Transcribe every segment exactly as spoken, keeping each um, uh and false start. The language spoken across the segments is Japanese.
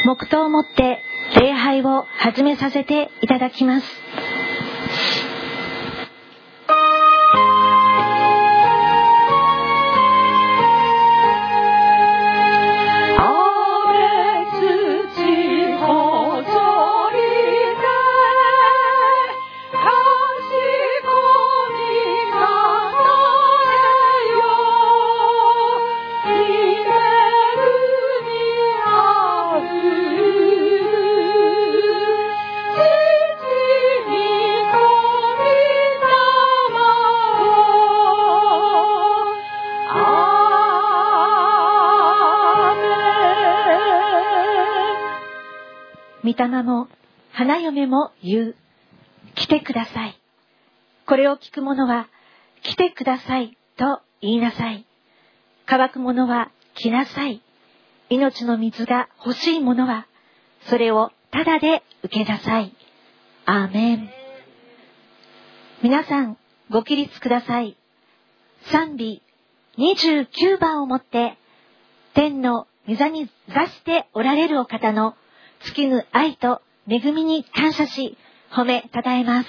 黙祷をもって礼拝を始めさせていただきます。御霊も花嫁も言う。来てください。これを聞く者は来てくださいと言いなさい。乾く者は来なさい。命の水が欲しい者はそれをただで受けなさい。アーメン。皆さんご起立ください。賛美にじゅうきゅうばんをもって天の御座に座しておられるお方の尽きぬ愛と恵みに感謝し褒めたたえます。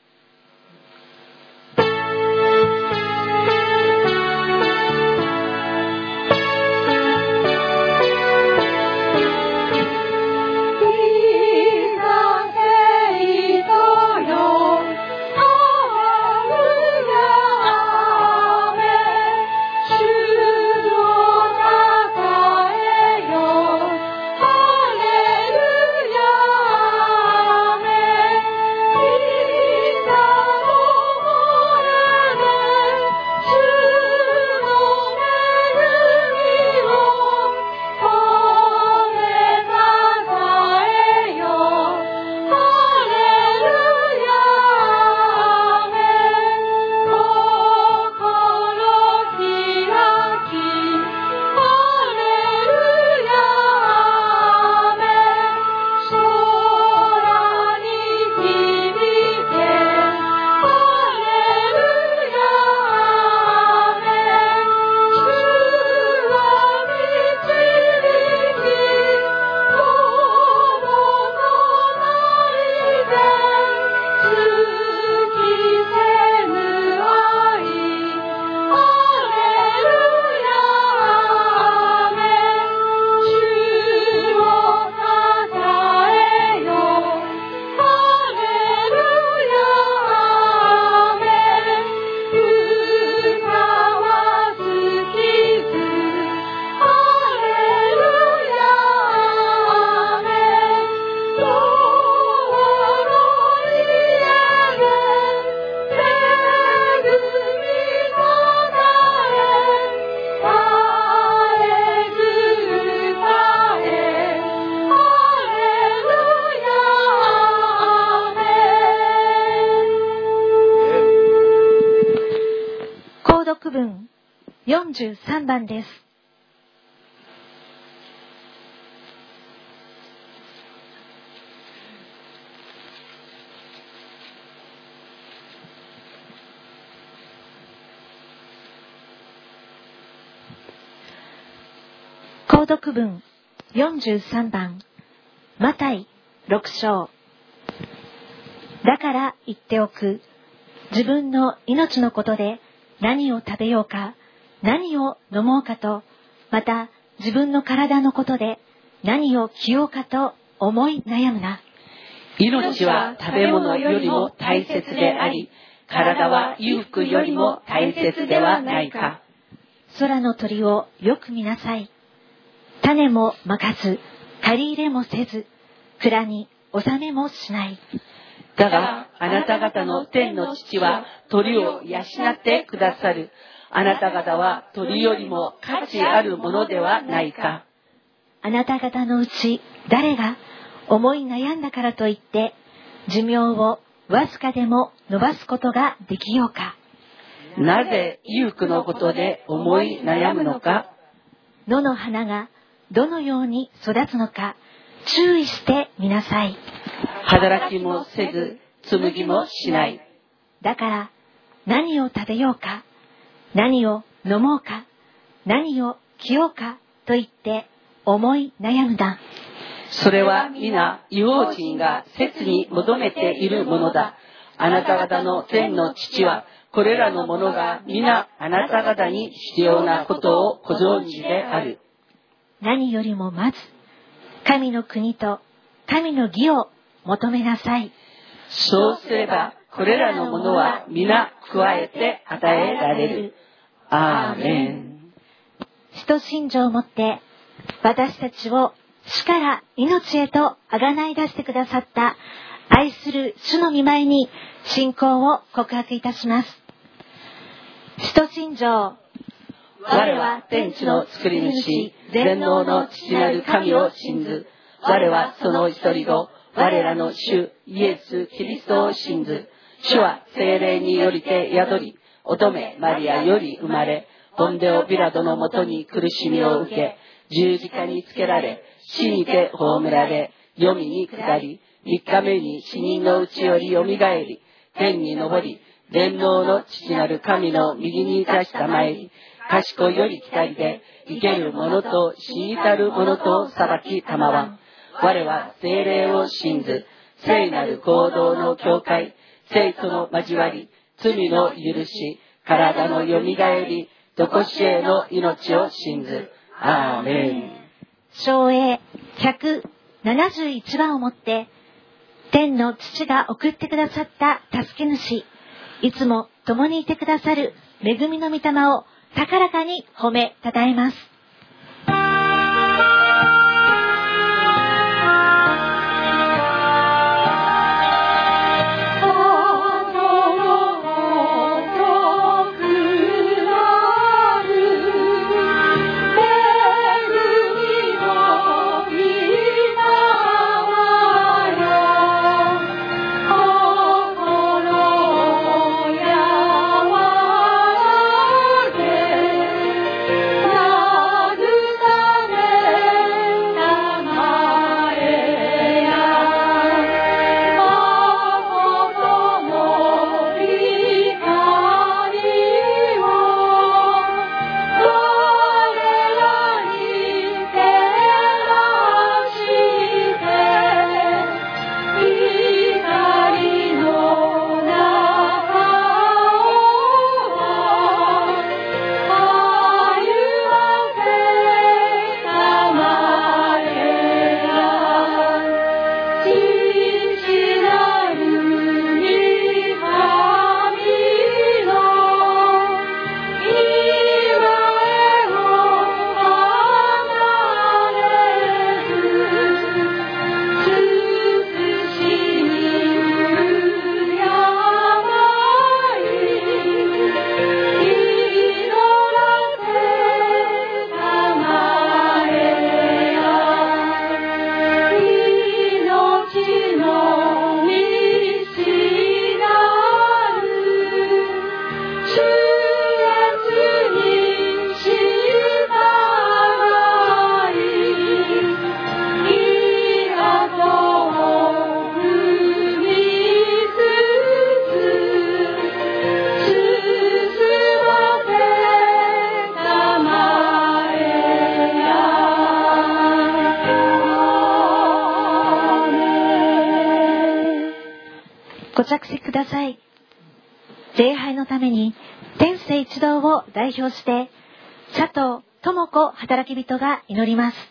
よんじゅうさんばんです。購読文よんじゅうさんばん、マタイろく章。だから言っておく、自分の命のことで何を食べようか何を飲もうかと、また自分の体のことで何を着ようかと思い悩むな。 命は食べ物よりも大切であり、体は裕福よりも大切ではないか。 空の鳥をよく見なさい。種もまかず、借り入れもせず、蔵に納めもしない。 だがあなた方の天の父は鳥を養ってくださる。あなた方は鳥よりも価値あるものではないか。 あなた方のうち誰が思い悩んだからといって寿命をわずかでも伸ばすことができようか。 なぜ裕福のことで思い悩むのか。 野の花がどのように育つのか注意してみなさい。 働きもせず紡もしない。 だから何を食べようか何を飲もうか何を着ようかと言って思い悩むな。 それは皆異邦人が切に求めているものだ。あなた方の天の父はこれらのものが皆あなた方に必要なことをご存知である。 何よりもまず神の国と神の義を求めなさい。 そうすればこれらのものは皆加えて与えられる。アーメン。 使徒信条をもって私たちを死から命へと贖い出してくださった愛する主の御前に信仰を告白いたします。使徒信条。 我は天地の作り主、全能の父なる神を信ず。我はその一人子、我らの主イエス・キリストを信ず。主は聖霊によりて宿り、乙女マリアより生まれ、ポンデオ・ピラドのもとに苦しみを受け、十字架につけられ、死にて葬られ、黄泉に下り、三日目に死人のうちよりよみがえり、天に昇り、全能の父なる神の右に立したまえり、賢いより来たりで、生ける者と死にたる者と裁きたまわん。我は聖霊を信ず、聖なる行動の教会、聖との交わり、罪の許し、体のよみがえり、とこしえの命を信ず。アーメン。 唱詠ひゃくななじゅういちばんをもって、天の父が送ってくださった助け主、いつも共にいてくださる恵みの御霊を高らかに褒めたたえます。ご着席ください。礼拝のために天聖一同を代表して佐藤智子働き人が祈ります。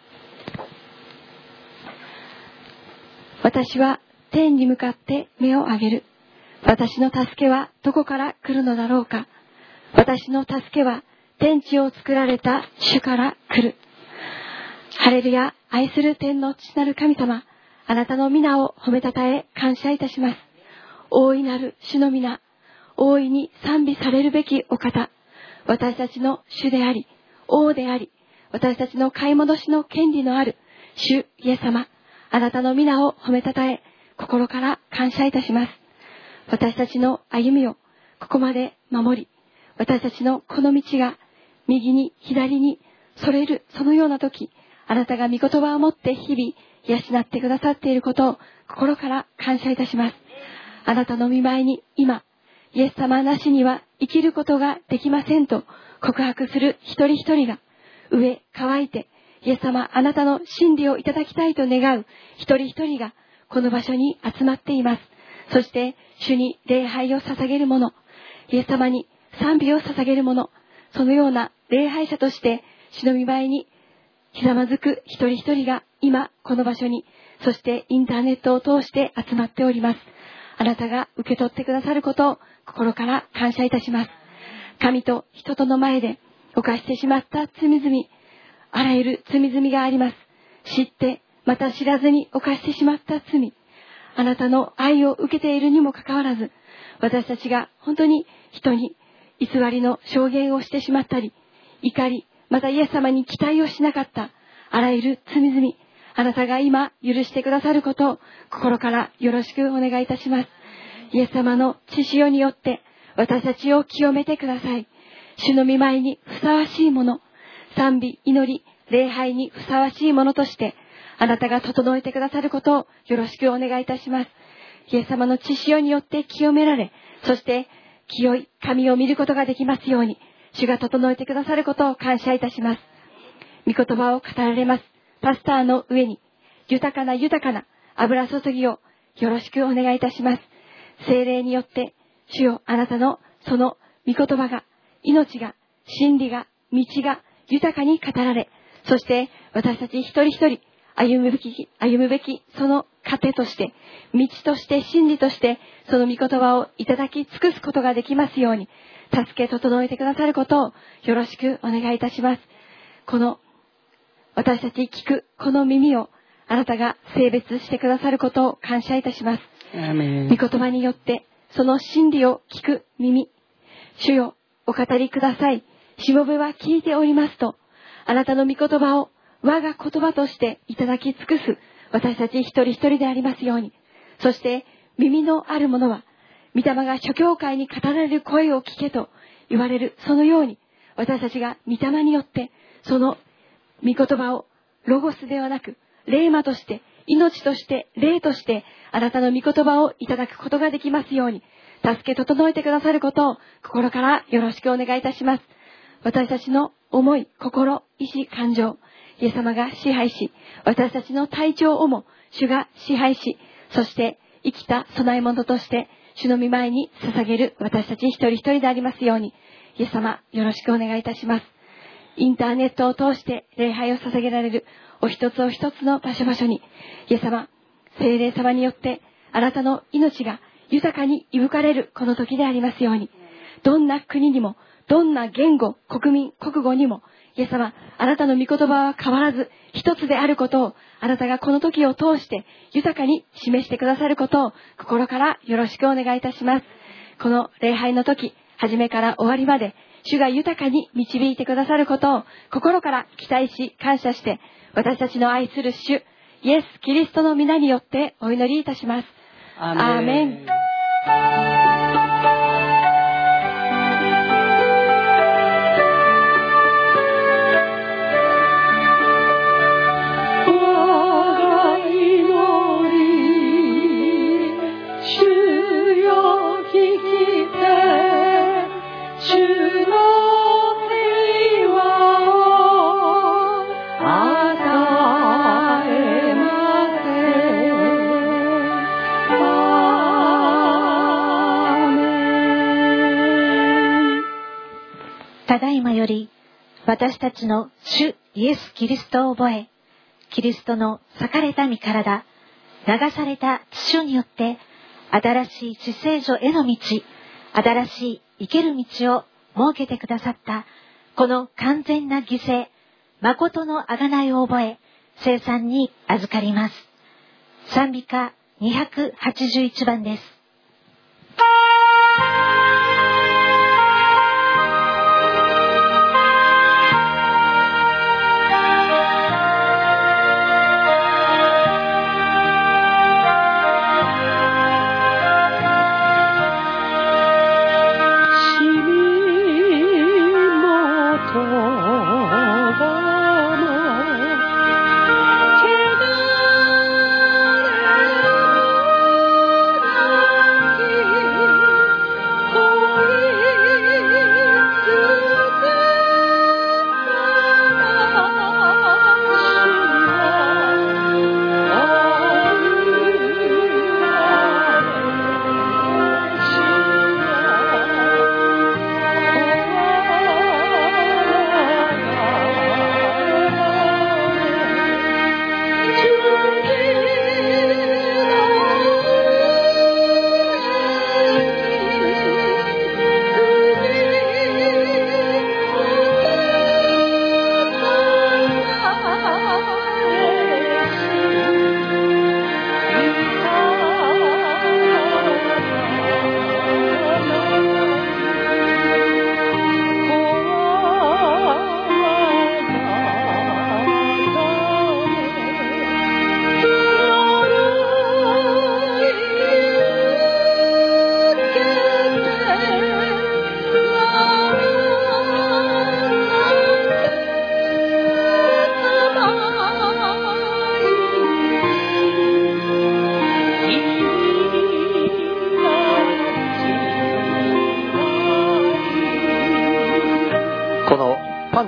私は天に向かって目を上げる。私の助けはどこから来るのだろうか。私の助けは天地を作られた主から来る。ハレルヤ。愛する天の父なる神様、あなたの皆を褒めたたえ感謝いたします。大いなる主の皆、大いに賛美されるべきお方、私たちの主であり、王であり、私たちの買い戻しの権利のある主イエス様、あなたの皆を褒めたたえ心から感謝いたします。私たちの歩みをここまで守り、私たちのこの道が右に左にそれるそのような時、あなたが御言葉を持って日々養ってくださっていることを心から感謝いたします。あなたの御前に今、イエス様なしには生きることができませんと告白する一人一人が、飢え乾いてイエス様、あなたの真理をいただきたいと願う一人一人がこの場所に集まっています。そして主に礼拝を捧げる者、イエス様に賛美を捧げる者、そのような礼拝者として主の御前にひざまずく一人一人が今この場所に、そしてインターネットを通して集まっております。あなたが受け取ってくださることを心から感謝いたします。神と人との前で犯してしまった罪々、あらゆる罪々があります。知ってまた知らずに犯してしまった罪、あなたの愛を受けているにもかかわらず、私たちが本当に人に偽りの証言をしてしまったり、怒り、またイエス様に期待をしなかったあらゆる罪々、あなたが今許してくださることを心からよろしくお願いいたします。イエス様の血潮によって私たちを清めてください。主の御前にふさわしいもの、賛美、祈り、礼拝にふさわしいものとしてあなたが整えてくださることをよろしくお願いいたします。イエス様の血潮によって清められ、そして清い神を見ることができますように、主が整えてくださることを感謝いたします。御言葉を語られますパスターの上に豊かな豊かな油注ぎをよろしくお願いいたします。聖霊によって主よ、あなたのその御言葉が、命が、真理が、道が豊かに語られ、そして私たち一人一人歩むべき、歩むべきその糧として、道として、真理としてその御言葉をいただき尽くすことができますように、助け整えてくださることをよろしくお願いいたします。この私たち聞くこの耳をあなたが性別してくださることを感謝いたします。 アメン。 御言葉によってその真理を聞く耳、主よお語りください。しもべは聞いておりますと、あなたの御言葉を我が言葉としていただき尽くす私たち一人一人でありますように。そして耳のある者は御霊が諸教会に語られる声を聞けと言われるそのように、私たちが御霊によってその御言葉をロゴスではなく霊魔として、命として、霊としてあなたの御言葉をいただくことができますように、助け整えてくださることを心からよろしくお願いいたします。私たちの思い、心、意志、感情、イエス様が支配し、私たちの体調をも主が支配し、そして生きた供え物として主の御前に捧げる私たち一人一人でありますように、イエス様よろしくお願いいたします。インターネットを通して礼拝を捧げられるお一つお一つの場所場所に、イエス様、聖霊様によってあなたの命が豊かに息吹かれるこの時でありますように、どんな国にも、どんな言語、国民、国語にも、イエス様、あなたの御言葉は変わらず一つであることを、あなたがこの時を通して豊かに示してくださることを心からよろしくお願いいたします。この礼拝の時、初めから終わりまで、主が豊かに導いてくださることを心から期待し感謝して、私たちの愛する主イエス・キリストの皆によってお祈りいたします。 アーメン。 アーメン。 ただいまより私たちの主イエス・キリストを覚え、キリストの裂かれた身体、流された血潮によって新しい至聖所への道、新しい生ける道を設けてくださったこの完全な犠牲、誠の贖いを覚え、聖餐に預かります。賛美歌にひゃくはちじゅういちばんです。 「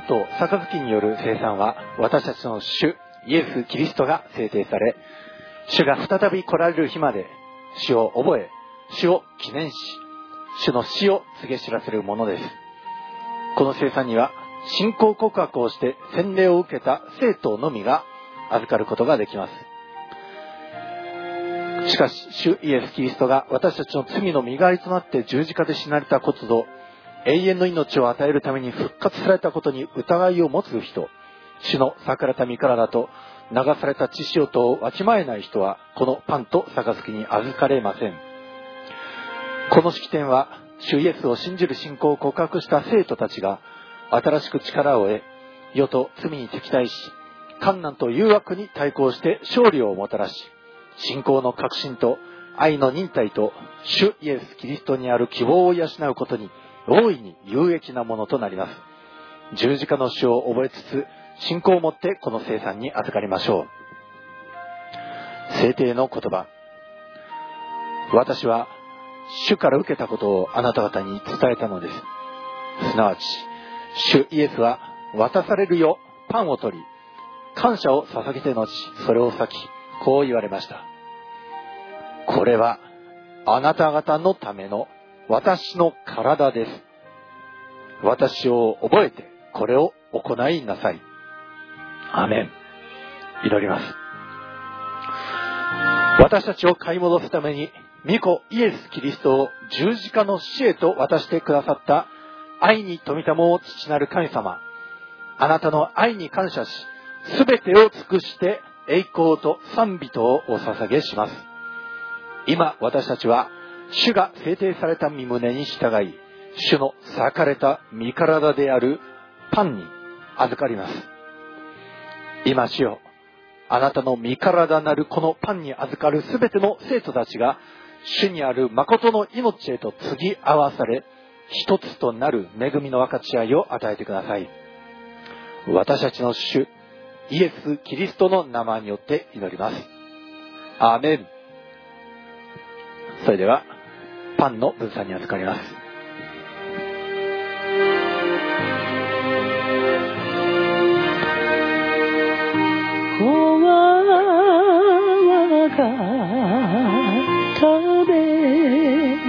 と杯による生産は私たちの主イエス・キリストが制定され、主が再び来られる日まで主を覚え、主を記念し、主の死を告げ知らせるものです。この生産には信仰告白をして洗礼を受けた聖徒のみが預かることができます。しかし主イエス・キリストが私たちの罪の身代わりとなって十字架で死なれたことと、永遠の命を与えるために復活されたことに疑いを持つ人、主の裂かれた身体と流された血潮とをわきまえない人は、このパンと杯に預かれません。この式典は主イエスを信じる信仰を告白した生徒たちが新しく力を得、世と罪に敵対し、困難と誘惑に対抗して勝利をもたらし、信仰の確信と愛の忍耐と主イエス・キリストにある希望を養うことに大いに有益なものとなります。十字架の死を覚えつつ、信仰を持ってこの聖餐に預かりましょう。聖帝の言葉。私は主から受けたことをあなた方に伝えたのです。すなわち、主イエスは渡されるよパンを取り、感謝を捧げて後、それを裂き、こう言われました。これはあなた方のための私の体です。私を覚えてこれを行いなさい。アーメン。祈ります。私たちを買い戻すために御子イエス・キリストを十字架の死へと渡してくださった愛に富みたも父なる神様、あなたの愛に感謝し、すべてを尽くして栄光と賛美とをお捧げします。今私たちは主が制定された御胸に従い、主の裂かれた身体であるパンに預かります。今主よ、あなたの身体なるこのパンに預かるすべての生徒たちが主にある誠の命へと継ぎ合わされ、一つとなる恵みの分かち合いを与えてください。私たちの主イエス・キリストの名前によって祈ります。アーメン。それではパンの分散に預かります。 子は我が食べ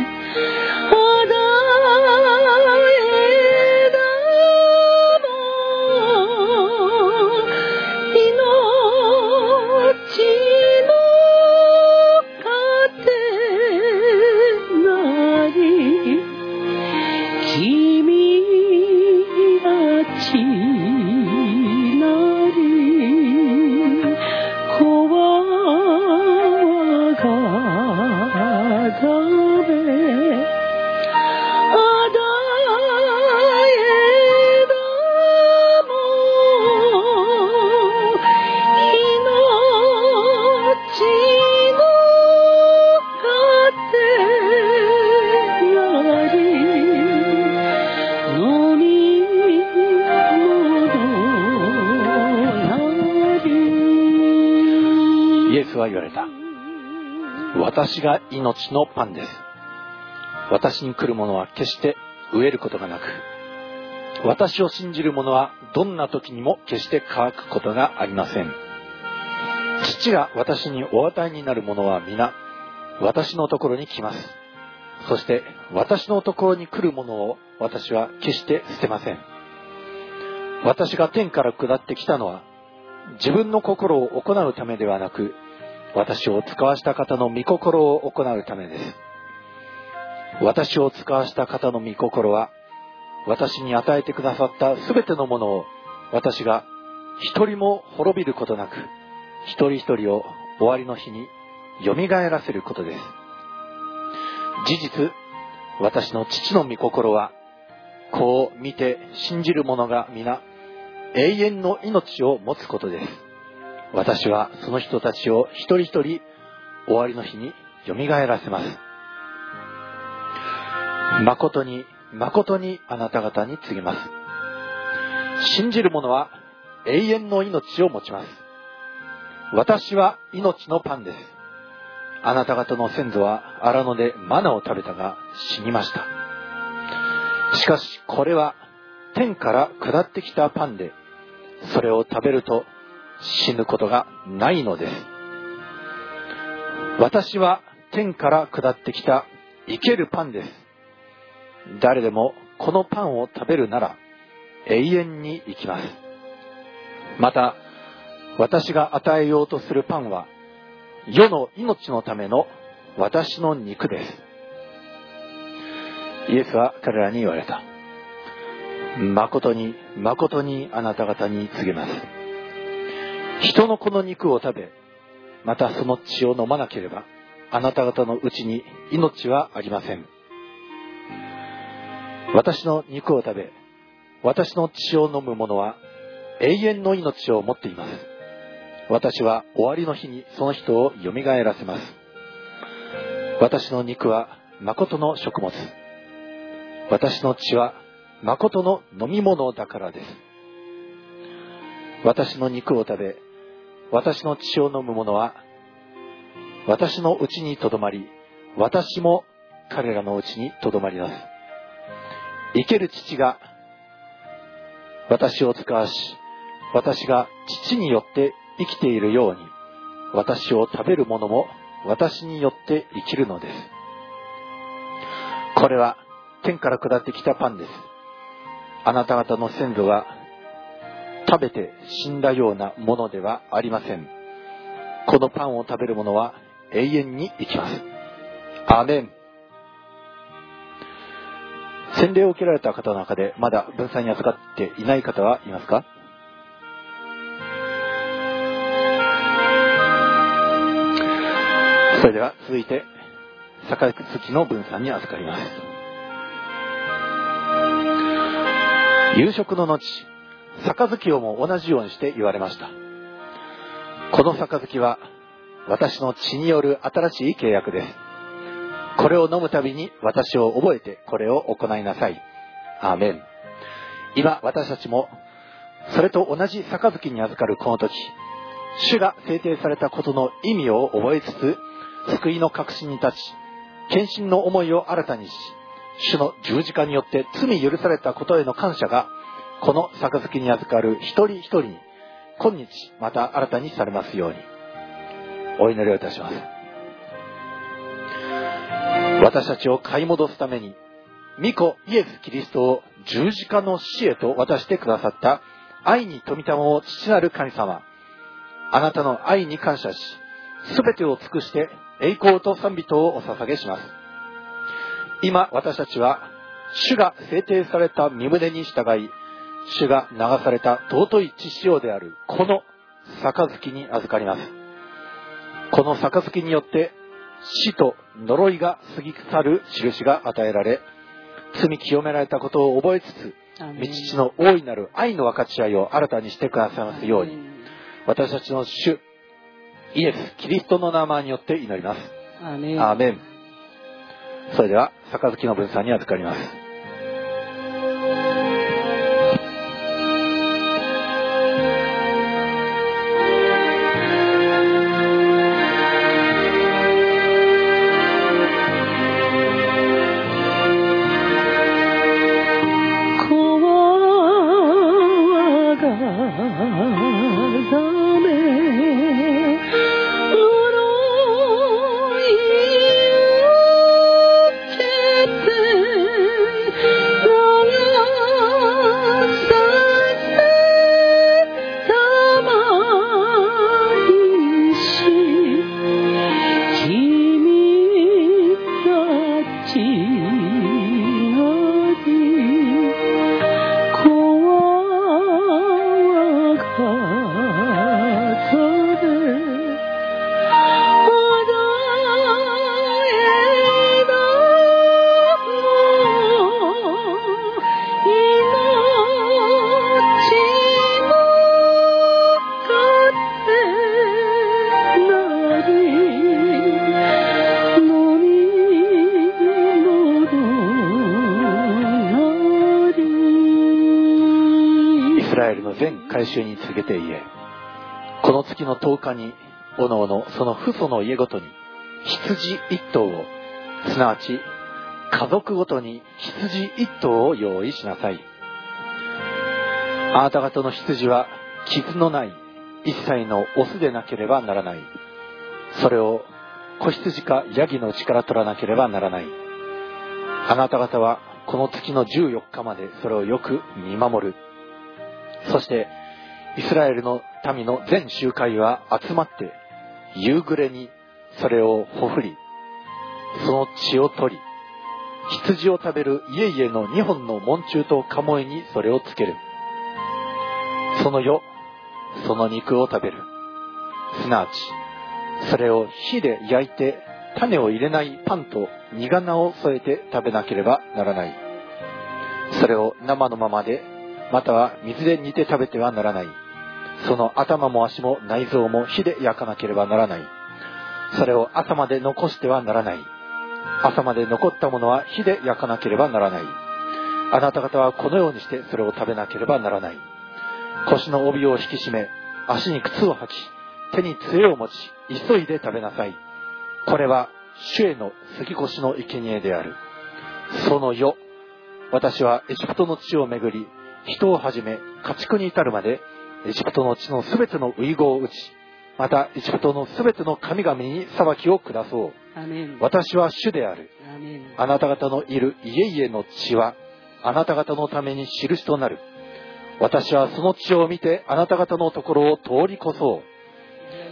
私が命のパンです。私に来る者は決して飢えることがなく、私を信じる者はどんな時にも決して乾くことがありません。父が私にお与えになる者は皆私のところに来ます。そして私のところに来る者を私は決して捨てません。私が天から下ってきたのは自分の心を行うためではなく、私を使わした方の御心を行うためです。私を使わした方の御心は、私に与えてくださったすべてのものを私が一人も滅びることなく、一人一人を終わりの日によみがえらせることです。事実、私の父の御心は、こう見て信じる者が皆永遠の命を持つことです。私はその人たちを一人一人終わりの日によみがえらせます。誠に誠にあなた方に告げます。信じる者は永遠の命を持ちます。私は命のパンです。あなた方の先祖は荒野でマナを食べたが死にました。しかしこれは天から下ってきたパンで、それを食べると死ぬことがないのです。私は天から下ってきた生けるパンです。誰でもこのパンを食べるなら永遠に生きます。また、私が与えようとするパンは世の命のための私の肉です。イエスは彼らに言われた。誠に誠にあなた方に告げます。人の子の肉を食べ、またその血を飲まなければ、あなた方のうちに命はありません。私の肉を食べ、私の血を飲む者は永遠の命を持っています。私は終わりの日にその人をよみがえらせます。私の肉は誠の食物。私の血は誠の飲み物だからです。私の肉を食べ、私の血を飲む者は私のうちにとどまり、私も彼らのうちにとどまります。生ける父が私を使わし、私が父によって生きているように、私を食べる者も私によって生きるのです。これは天から下ってきたパンです。あなた方の先祖が食べて死んだようなものではありません。このパンを食べる者は永遠に生きます。アーメン。洗礼を受けられた方の中でまだ分祭に預かっていない方はいますか？それでは続いて杯の分祭に預かります。夕食の後、杯をも同じようにして言われました。この杯は私の血による新しい契約です。これを飲むたびに私を覚えてこれを行いなさい。アーメン。今私たちもそれと同じ杯に預かるこの時、主が制定されたことの意味を覚えつつ、救いの確信に立ち、献身の思いを新たにし、主の十字架によって罪許されたことへの感謝が、この杯に預かる一人一人に、今日また新たにされますように。お祈りをいたします。私たちを買い戻すために、御子イエス・キリストを十字架の死へと渡してくださった愛に富たまを父なる神様、あなたの愛に感謝し、すべてを尽くして栄光と賛美とをお捧げします。今私たちは主が制定された身旨に従い、主が流された尊い血潮であるこの杯に預かります。この杯によって死と呪いが過ぎ去る印が与えられ、罪清められたことを覚えつつ、御父の大いなる愛の分かち合いを新たにしてくださいますように、私たちの主イエス・キリストの名前によって祈ります。 アーメン。 アーメン。それでは杯の分祭に預かります。改宗に告げて言え、この月のとおかにおのおのその父祖の家ごとに羊一頭を、すなわち家族ごとに羊一頭を用意しなさい。 あなた方の羊は傷のない一切のオスでなければならない。それを子羊かヤギのうちから取らなければならない。あなた方はこの月のじゅうよっかまでそれをよく見守る。そしてイスラエルの民の全集会は集まって夕暮れにそれをほふり、その血を取り、羊を食べる家々の二本の門柱と鴨居にそれをつける。その夜その肉を食べる。すなわちそれを火で焼いて種を入れないパンと煮がなを添えて食べなければならない。それを生のままでまたは水で煮て食べてはならない。その頭も足も内臓も火で焼かなければならない。それを朝まで残してはならない。朝まで残ったものは火で焼かなければならない。あなた方はこのようにしてそれを食べなければならない。腰の帯を引き締め、足に靴を履き、手に杖を持ち、急いで食べなさい。これは主への杉越の生贄である。その夜、私はエジプトの地を巡り、人をはじめ家畜に至るまでエジプトの地のすべての遺語を打ち、またエジプトのすべての神々に裁きを下そう。 アメン。 私は主である。 アメン。 あなた方のいる家々の地はあなた方のために印となる。私はその地を見てあなた方のところを通り越そう。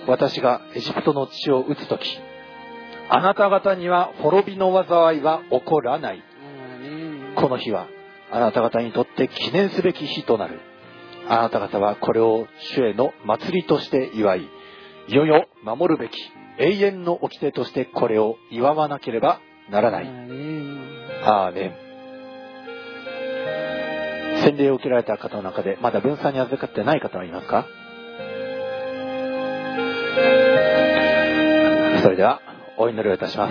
私がエジプトの地を打つとき、あなた方には滅びの災いは起こらない。この日はあなた方にとって記念すべき日となる。あなた方はこれを主への祭りとして祝い、世々守るべき永遠の掟としてこれを祝わなければならない。アーメン。洗礼を受けられた方の中でまだ分散に預かってない方はいますか？それではお祈りをいたします。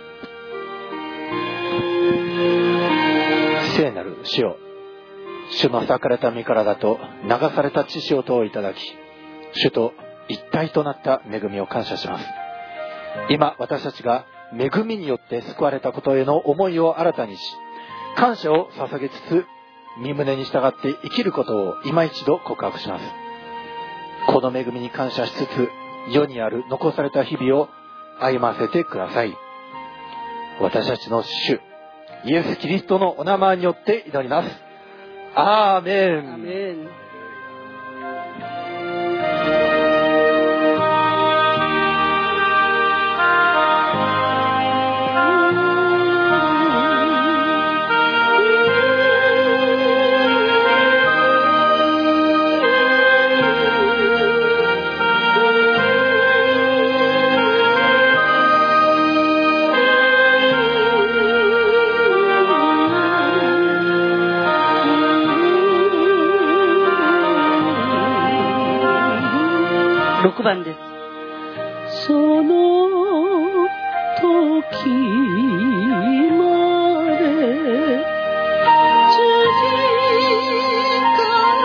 聖なる主よ、主の裂かれた身体と流された血潮とをいただき、主と一体となった恵みを感謝します。今私たちが恵みによって救われたことへの思いを新たにし、感謝を捧げつつ身旨に従って生きることを今一度告白します。この恵みに感謝しつつ、世にある残された日々を歩ませてください。私たちの主イエス・キリストのお名前によって祈ります。アーメン。 アメン。ろくばんです。その時まで十字架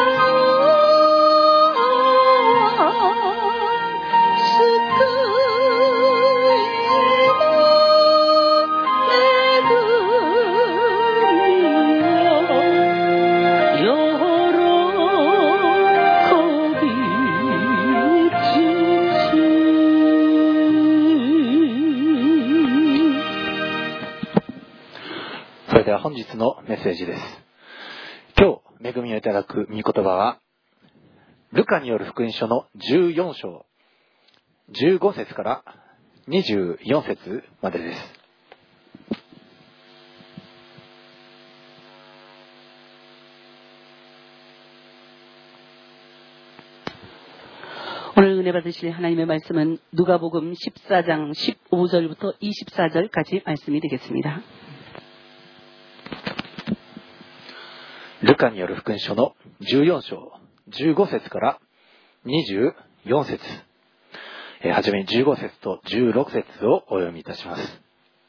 では本日のメッセージです。今日恵みをいただく御言葉はルカによる福音書のじゅうよん章じゅうご節からにじゅうよん節までです。 오늘 은혜 받으실 하나님의 말씀은 누가복음 십사 장 십오 절부터 이십사 절까지 말씀이 되겠습니다. ルカによる福音書のじゅうよん章じゅうご節からにじゅうよん節、えー、はじめにじゅうご節とじゅうろく節をお読みいたします。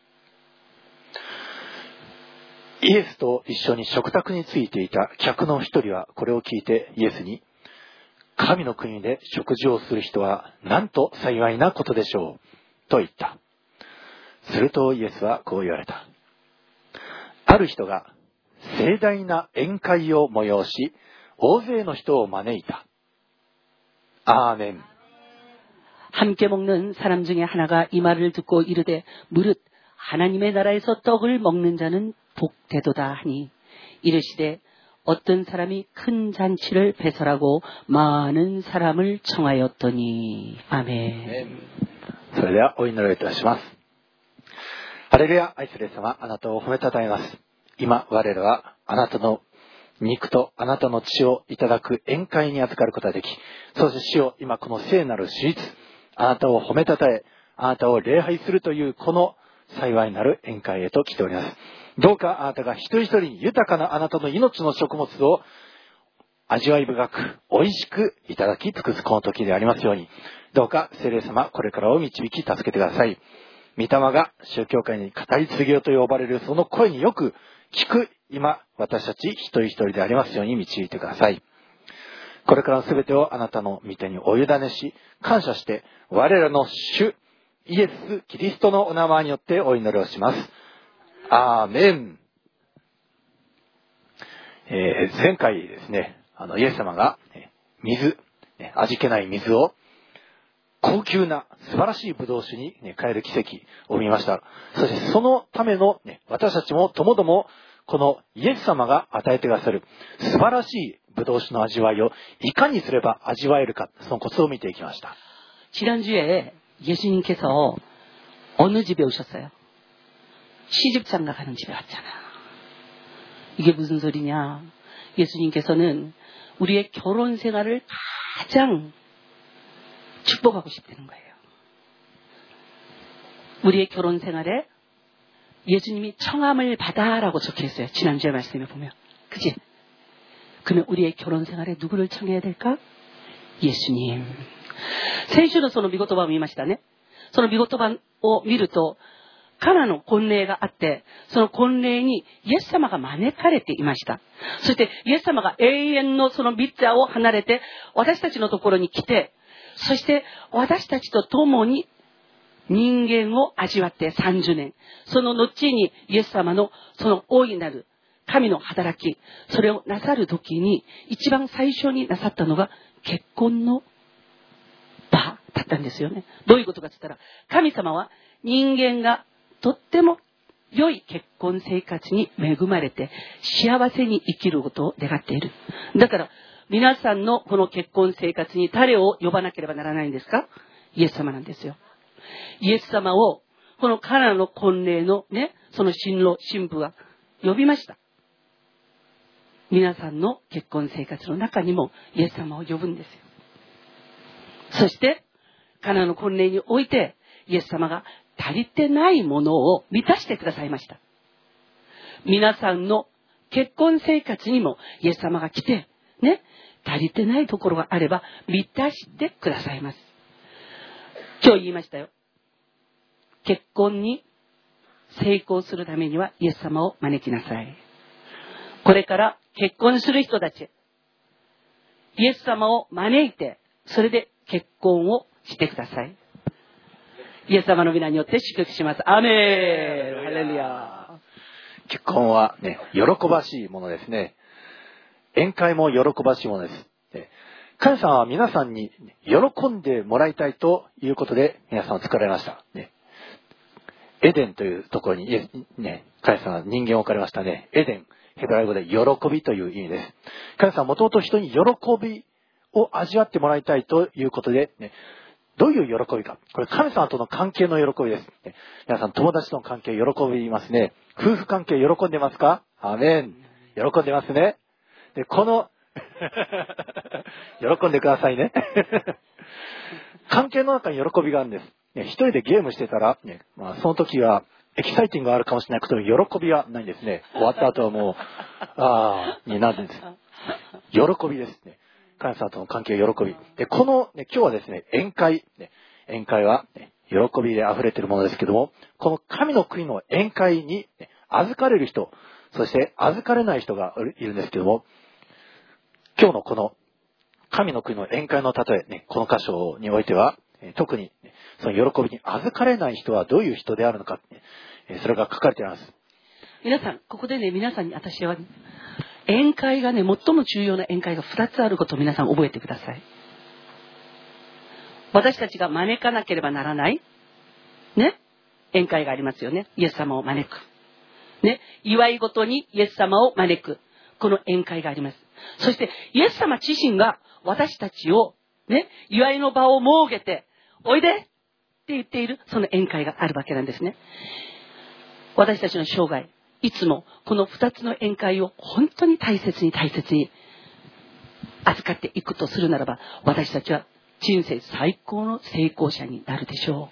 イエスと一緒に食卓についていた客の一人はこれを聞いてイエスに、神の国で食事をする人はなんと幸いなことでしょうと言った。するとイエスはこう言われた。ある人が盛大な宴会を催し、 大勢の人を招いた。アーメン。 함께 먹는 사람 중에 하나가 이 말을 듣고 이르되 무릇 하나님의 나라에서 떡을 먹는 자는 복되도다 하니 이르시되 어떤 사람이 큰 잔치를 배설하고 많은 사람을 청하였더니. 아멘. それではお祈りをいたします。ハレルヤ、愛する様、あなたを褒めたたえます。今我らはあなたの肉とあなたの血をいただく宴会に預かることができ、そして主よ、今この聖なる史実、あなたを褒めたたえ、あなたを礼拝するというこの幸いなる宴会へと来ております。どうかあなたが一人一人に豊かなあなたの命の食物を味わい深く美味しくいただき尽くすこの時でありますように、どうか聖霊様、これからを導き助けてください。御霊が宗教界に語り継げよと呼ばれるその声によく聞く今、私たち一人一人でありますように導いてください。これからのすべてをあなたの御手にお委ねし、感謝して我らの主イエス・キリストのお名前によってお祈りをします。アーメン。えー、前回ですね、あのイエス様が水、味気ない水を高級な素晴らしいブドウ酒に、ね、変える奇跡を見ました。そしてそのための、ね、私たちもともどもこのイエス様が与えてくださる素晴らしいブドウ酒の味わいをいかにすれば味わえるか、そのコツを見ていきました。 지난주에 예수님께서 어느 집에 오셨어요? 시집장가 가는 집에 왔잖아. 이게 무슨 소리냐? 예수님께서는 우리의 결혼 생활을 가장 축복하고 싶다는 거예요. 우리의 결혼 생활에 예수님이 청함을 받아라고 적혀있어요. 지난주에 말씀에 보면. 그치? 그러면 우리의 결혼 생활에 누구를 청해야 될까? 예수님. 先週のその御言葉を見ましたね。その御言葉を見ると、カナの婚礼があって、その婚礼にイエス様が招かれていました。そしてイエス様が永遠のその御座を離れて、私たちのところに来て、そして私たちと共に人間を味わってさんじゅうねん。その後にイエス様のその大いなる神の働き、それをなさるときに一番最初になさったのが結婚の場だったんですよね。どういうことかと言ったら、神様は人間がとっても良い結婚生活に恵まれて幸せに生きることを願っている。だから皆さんのこの結婚生活に誰を呼ばなければならないんですか？イエス様なんですよ。イエス様をこのカナの婚礼のね、その新郎新婦は呼びました。皆さんの結婚生活の中にもイエス様を呼ぶんですよ。そしてカナの婚礼においてイエス様が足りてないものを満たしてくださいました。皆さんの結婚生活にもイエス様が来てね、足りてないところがあれば満たしてくださいます。今日言いましたよ。結婚に成功するためにはイエス様を招きなさい。これから結婚する人たち、イエス様を招いて、それで結婚をしてください。イエス様の皆によって祝福します。アメン。ハレルヤ。 結婚はね、喜ばしいものですね。宴会も喜ばしいものです。神様は皆さんに喜んでもらいたいということで皆さんを作られました。ね、エデンというところに、ね、神様は人間を置かれましたね。エデン、ヘブライ語で喜びという意味です。神様はもともと人に喜びを味わってもらいたいということで、ね、どういう喜びか。これ神様との関係の喜びです。ね、皆さん友達との関係喜びますね。夫婦関係喜んでますか？アーメン。喜んでますね。で、この喜んでくださいね。関係の中に喜びがあるんです。ね、一人でゲームしてたら、ね、まあ、その時はエキサイティングがあるかもしれないけど、喜びはないんですね。終わった後はもう、ああ、になるんです。喜びですね。神様との関係は喜び。で、この、ね、今日はですね、宴会。ね、宴会は、ね、喜びで溢れているものですけども、この神の国の宴会に、ね、預かれる人、そして預かれない人がいるんですけども、今日のこの神の国の宴会の例え、ね、この箇所においては、特にその喜びに預かれない人はどういう人であるのか、それが書かれています。 皆さん、ここでね、皆さんに私は、 宴会がね、最も重要な宴会がふたつあることを皆さん覚えてください。私たちが招かなければならないね、宴会がありますよね。イエス様を招く。ね、祝い事にイエス様を招く。この宴会があります。そして、イエス様自身が私たちを、ね、祝いの場を設けて、おいでって言っている、その宴会があるわけなんですね。私たちの生涯、いつもこの二つの宴会を本当に大切に大切に扱っていくとするならば、私たちは人生最高の成功者になるでしょ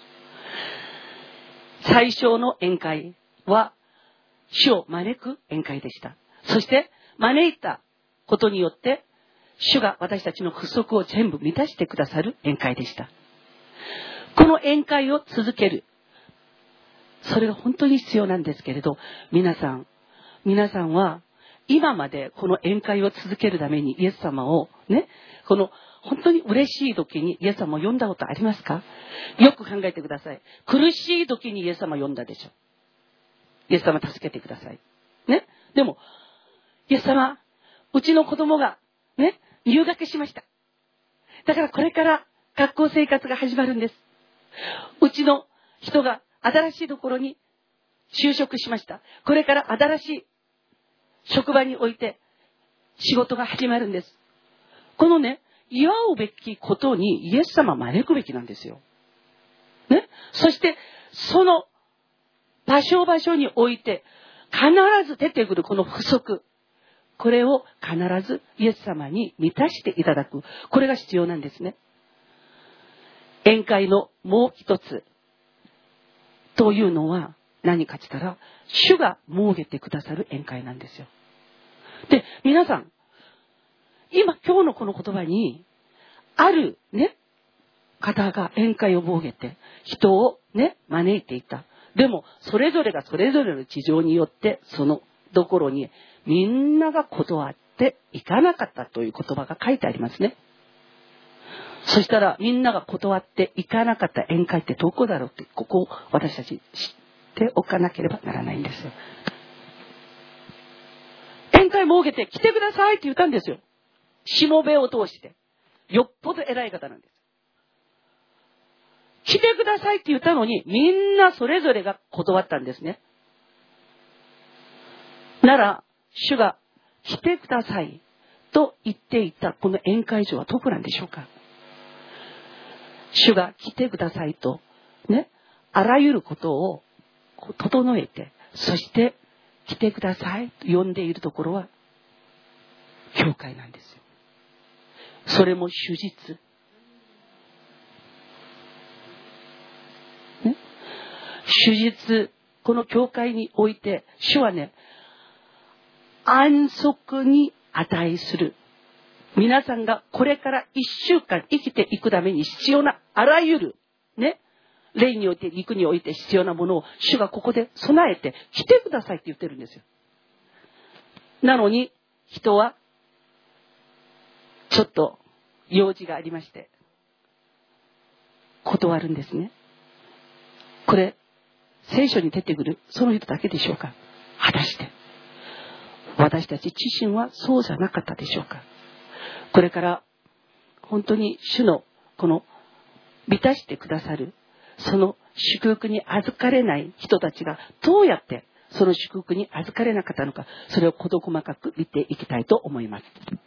う。最小の宴会は主を招く宴会でした。そして招いたことによって主が私たちの不足を全部満たしてくださる宴会でした。この宴会を続ける、それが本当に必要なんですけれど、皆さん皆さんは今までこの宴会を続けるためにイエス様をね、この本当に嬉しい時にイエス様を呼んだことありますか？よく考えてください。苦しい時にイエス様を呼んだでしょ。イエス様助けてくださいね。でもイエス様、うちの子供がね、入学しました。だからこれから学校生活が始まるんです。うちの人が新しいところに就職しました。これから新しい職場において仕事が始まるんです。このね、祝うべきことにイエス様を招くべきなんですよ。ね。そしてその場所場所において必ず出てくるこの不足、これを必ずイエス様に満たしていただく。これが必要なんですね。宴会のもう一つというのは何かと言ったら、主が設けてくださる宴会なんですよ。で、皆さん、今今日のこの言葉に、あるね、方が宴会を設けて、人をね、招いていた。でも、それぞれがそれぞれの事情によって、そのところに、みんなが断っていかなかったという言葉が書いてありますね。そしたら、みんなが断っていかなかった宴会ってどこだろうって、ここを私たち知っておかなければならないんですよ。宴会設けて来てくださいって言ったんですよ。しもべを通して。よっぽど偉い方なんです。来てくださいって言ったのに、みんなそれぞれが断ったんですね。なら、主が来てくださいと言っていたこの宴会場はどこなんでしょうか。主が来てくださいと、ね、あらゆることを整えて、そして来てくださいと呼んでいるところは、教会なんですよ。それも主実。ね、主実、この教会において、主はね、安息に値する。皆さんがこれから一週間生きていくために必要なあらゆる、ね、霊において、肉において必要なものを主がここで備えて来てくださいって言ってるんですよ。なのに人はちょっと用事がありまして断るんですね。これ聖書に出てくるその人だけでしょうか。果たして私たち自身はそうじゃなかったでしょうか。これから本当に主のこの満たしてくださるその祝福に預かれない人たちがどうやってその祝福に預かれなかったのか、それを事細かく見ていきたいと思います。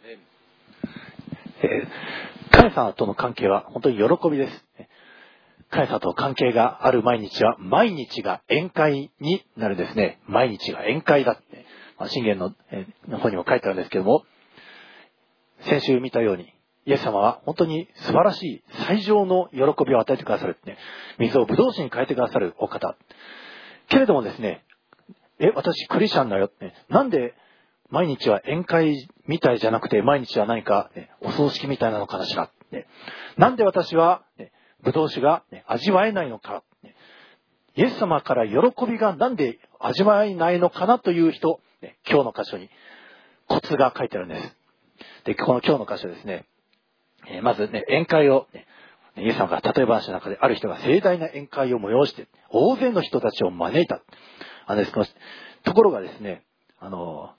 えー、神様との関係は本当に喜びです。神様と関係がある毎日は毎日が宴会になるですね。毎日が宴会だって、まあ、箴言の、えー、の方にも書いてあるんですけども、先週見たようにイエス様は本当に素晴らしい最上の喜びを与えてくださる、ね、水をブドウ酒に変えてくださるお方。けれどもですね、え、私クリスチャンだよって、ね、なんで毎日は宴会みたいじゃなくて毎日は何か、ね、お葬式みたいなのかなしら、ね、なんで私は、ね、ブドウ酒が、ね、味わえないのか、ね、イエス様から喜びがなんで味わえないのかなという人、ね、今日の箇所にコツが書いてあるんです。で、この今日の箇所ですね、えー、まずね、宴会を、ね、イエス様が例え話の中である人が盛大な宴会を催して大勢の人たちを招いた。あのですところがですね、あの、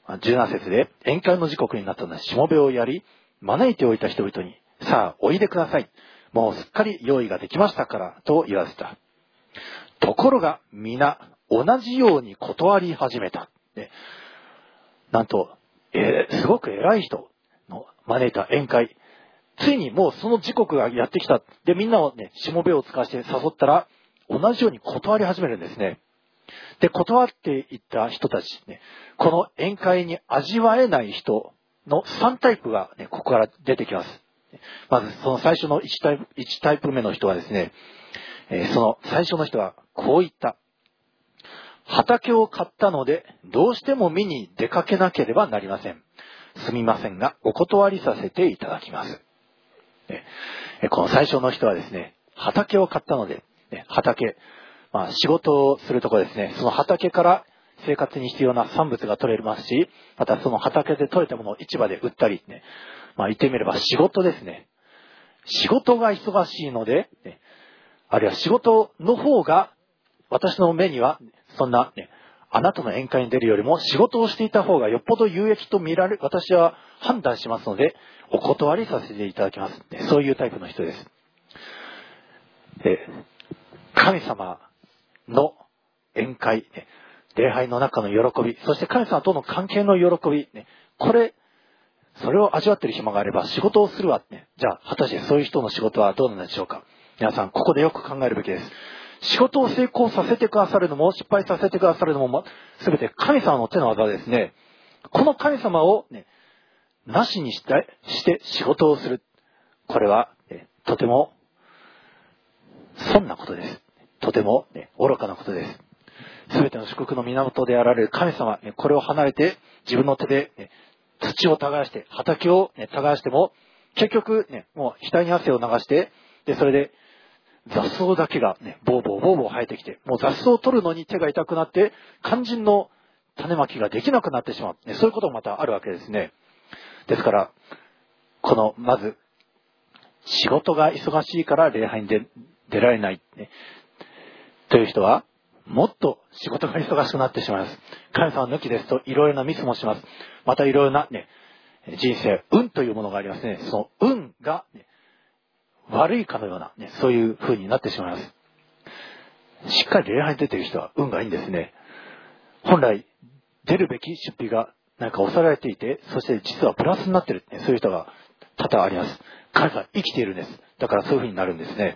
じゅうなな節で、宴会の時刻になったので、しもべをやり、招いておいた人々に、さあ、おいでください。もうすっかり用意ができましたから、と言わせた。ところが、皆、同じように断り始めた。ね、なんと、えー、すごく偉い人の招いた宴会。ついにもうその時刻がやってきた。で、みんなをね、しもべを使わせて誘ったら、同じように断り始めるんですね。で、断っていった人たち、ね、この宴会に味わえない人のさんタイプが、ね、ここから出てきます。まず、その最初のいちタイプ、いちタイプ目の人はですね、えー、その最初の人はこう言った。畑を買ったので、どうしても見に出かけなければなりません。すみませんが、お断りさせていただきます。えー、この最初の人はですね、畑を買ったので、ね、畑、まあ、仕事をするところですね、その畑から生活に必要な産物が取れますし、またその畑で取れたものを市場で売ったり、ね、まあ、言ってみれば仕事ですね。仕事が忙しいので、ね、あるいは仕事の方が私の目にはそんな、ね、あなたの宴会に出るよりも仕事をしていた方がよっぽど有益と見られ、私は判断しますので、お断りさせていただきます。ね、そういうタイプの人です。で、神様の宴会、ね、礼拝の中の喜び、そして神様との関係の喜び、ね、これ、それを味わっている暇があれば仕事をするわ、ね。じゃあ、果たしてそういう人の仕事はどうなんでしょうか。皆さん、ここでよく考えるべきです。仕事を成功させてくださるのも、失敗させてくださるのも、すべて神様の手の技ですね。この神様を、ね、なしにして、して仕事をする。これは、ね、とても、損なことです。とても、ね、愚かなことです。すべての祝福の源であられる神様、ね、これを離れて、自分の手で、ね、土を耕して、畑を、ね、耕しても、結局、ね、もう額に汗を流して、で、それで、雑草だけがね、ボーボーボーボー生えてきて、もう雑草を取るのに手が痛くなって、肝心の種まきができなくなってしまう。ね、そういうこともまたあるわけですね。ですから、この、まず、仕事が忙しいから礼拝に 出, 出られない、ね、という人は、もっと仕事が忙しくなってしまいます。神様抜きですと、いろいろなミスもします。またいろいろなね、人生、運というものがありますね。その運が、ね、悪いかのような、ね、そういう風になってしまいます。しっかり礼拝に出ている人は運がいいんですね。本来出るべき出費がなんか抑えられていて、そして実はプラスになっている、ね、そういう人が多々あります。彼が生きているんです。だからそういう風になるんですね。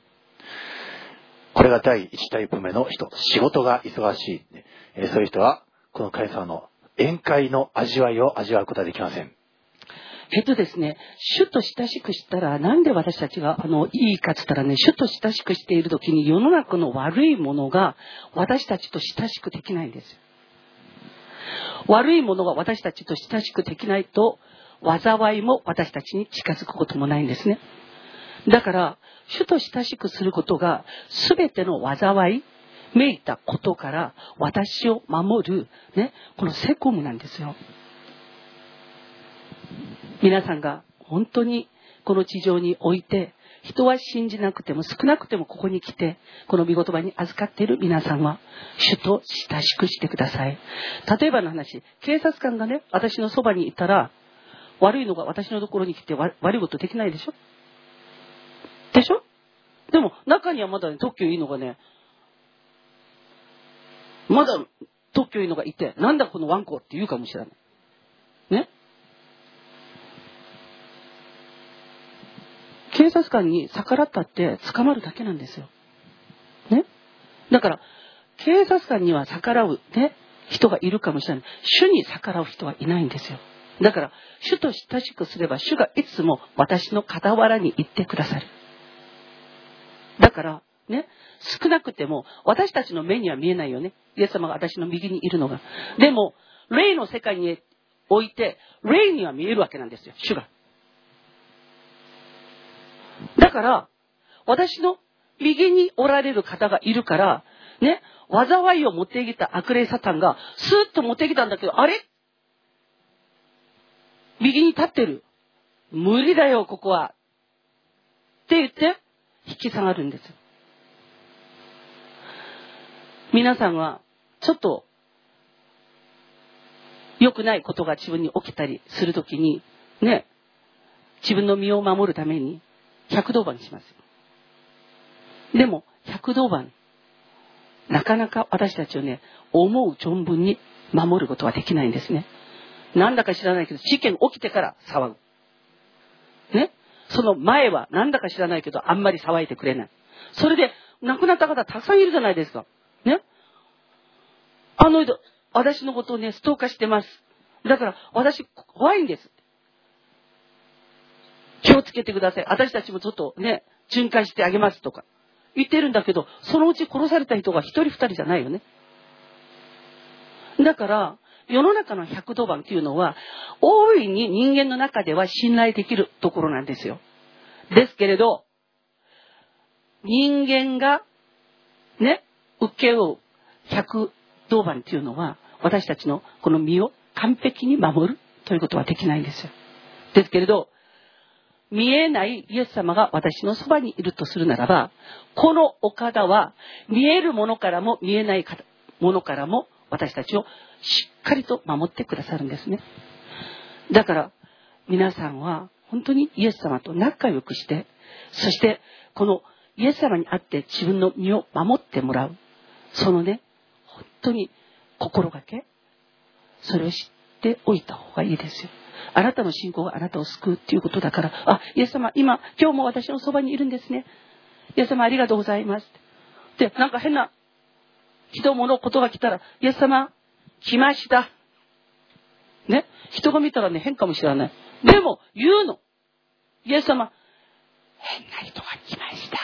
これが第一タイプ目の人。仕事が忙しい、ねえー、そういう人はこの神様の宴会の味わいを味わうことはできません。 えっとですね、主と親しくしたら、なんで私たちが、あの、いいかって言ったらね、主と親しくしているときに世の中の悪いものが私たちと親しくできないんですよ。悪いものが私たちと親しくできないと、災いも私たちに近づくこともないんですね。だから、主と親しくすることが、すべての災い、めいたことから私を守る、ね、このセコムなんですよ。皆さんが本当にこの地上において、人は信じなくても少なくてもここに来て、この御言葉に預かっている皆さんは、主と親しくしてください。例えばの話、警察官がね、私のそばにいたら、悪いのが私のところに来て悪いことできないでしょでしょでも中にはまだね、特許いいのがね、まだ特許いいのがいて、なんだこのワンコって言うかもしれない。ね警察官に逆らったって捕まるだけなんですよ。ね。だから、警察官には逆らう、ね、人がいるかもしれない。主に逆らう人はいないんですよ。だから、主と親しくすれば、主がいつも私の傍らに行ってくださる。だから、ね、少なくても、私たちの目には見えないよね。イエス様が私の右にいるのが。でも、霊の世界において、霊には見えるわけなんですよ、主が。だから、私の右におられる方がいるから、ね、災いを持ってきた悪霊サタンが、スーッと持ってきたんだけど、あれ右に立ってる。無理だよ、ここは。って言って、引き下がるんですよ。皆さんは、ちょっと、 良くないことが自分に起きたりするときに、ね、自分の身を守るために百道番します。でも、百道番、なかなか私たちをね、思う存分に守ることはできないんですね。なんだか知らないけど、事件起きてから騒ぐ。ね。その前はなんだか知らないけど、あんまり騒いでくれない。それで、亡くなった方たくさんいるじゃないですか。ね。あの人、私のことをね、ストーカーしてます。だから、私、怖いんです。気をつけてください。私たちもちょっとね、巡回してあげますとか。言ってるんだけど、そのうち殺された人が一人二人じゃないよね。だから、世の中の百道番っていうのは、大いに人間の中では信頼できるところなんですよ。ですけれど、人間が、ね、受け負う百道番っていうのは、私たちのこの身を完璧に守るということはできないんですよ。ですけれど、見えないイエス様が私のそばにいるとするならば、このお方は見えるものからも見えないものからも私たちをしっかりと守ってくださるんですね。だから皆さんは本当にイエス様と仲良くして、そしてこのイエス様に会って自分の身を守ってもらう、そのね、本当に心がけ、それを知っておいた方がいいですよ。あなたの信仰があなたを救うっていうことだから、あ、イエス様、今、今日も私のそばにいるんですね。イエス様、ありがとうございます。で、なんか変な人物ことが来たら、イエス様、来ました。ね。人が見たらね、変かもしれない。でも、言うの。イエス様、変な人が来ました。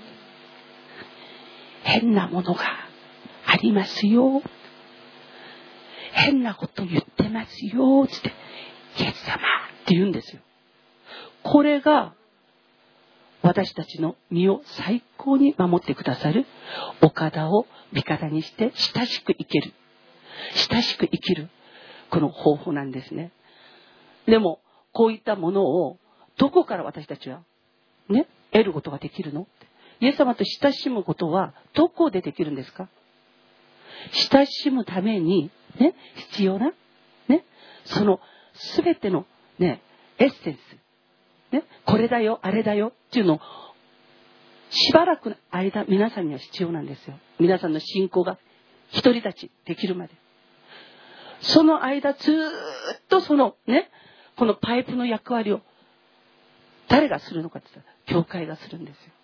変なものがありますよ。変なこと言ってますよ。つって。イエス様って言うんですよ。これが私たちの身を最高に守ってくださるお方を味方にして親しく生きる。親しく生きる。この方法なんですね。でも、こういったものをどこから私たちはね、得ることができるの？イエス様と親しむことはどこでできるんですか？親しむためにね、必要なね、そのすべてのね、エッセンス、ね、これだよ、あれだよっていうのをしばらくの間皆さんには必要なんですよ。皆さんの信仰が独り立ちできるまで。その間ずーっとそのね、このパイプの役割を誰がするのかって言ったら教会がするんですよ。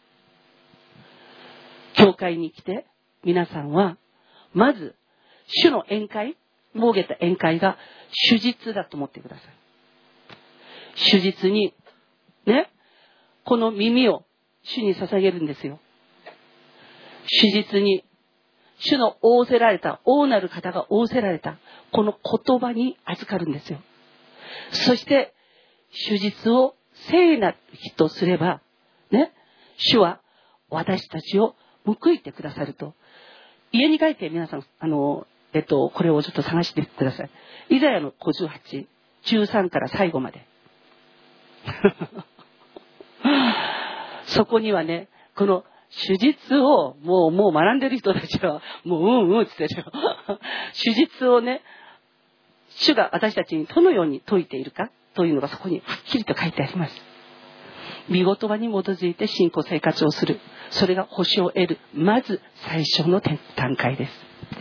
教会に来て皆さんはまず主の宴会、設けた宴会が主実だと思ってください。主実にね、この耳を主に捧げるんですよ。主実に主の仰せられた、大なる方が仰せられたこの言葉に預かるんですよ。そして主実を聖なる日とすればね、主は私たちを報いてくださると。家に帰って皆さん、あの、えっと、これをちょっと探してください。イザヤのごじゅうはち、じゅうさんから最後まで。そこにはね、この主実を、もう、もう学んでる人たちは、もう、うんうんって言ってるよ。主実をね、主が私たちにどのように説いているかというのがそこにはっきりと書いてあります。御言葉に基づいて信仰生活をする。それが星を得る。まず最初の段階です。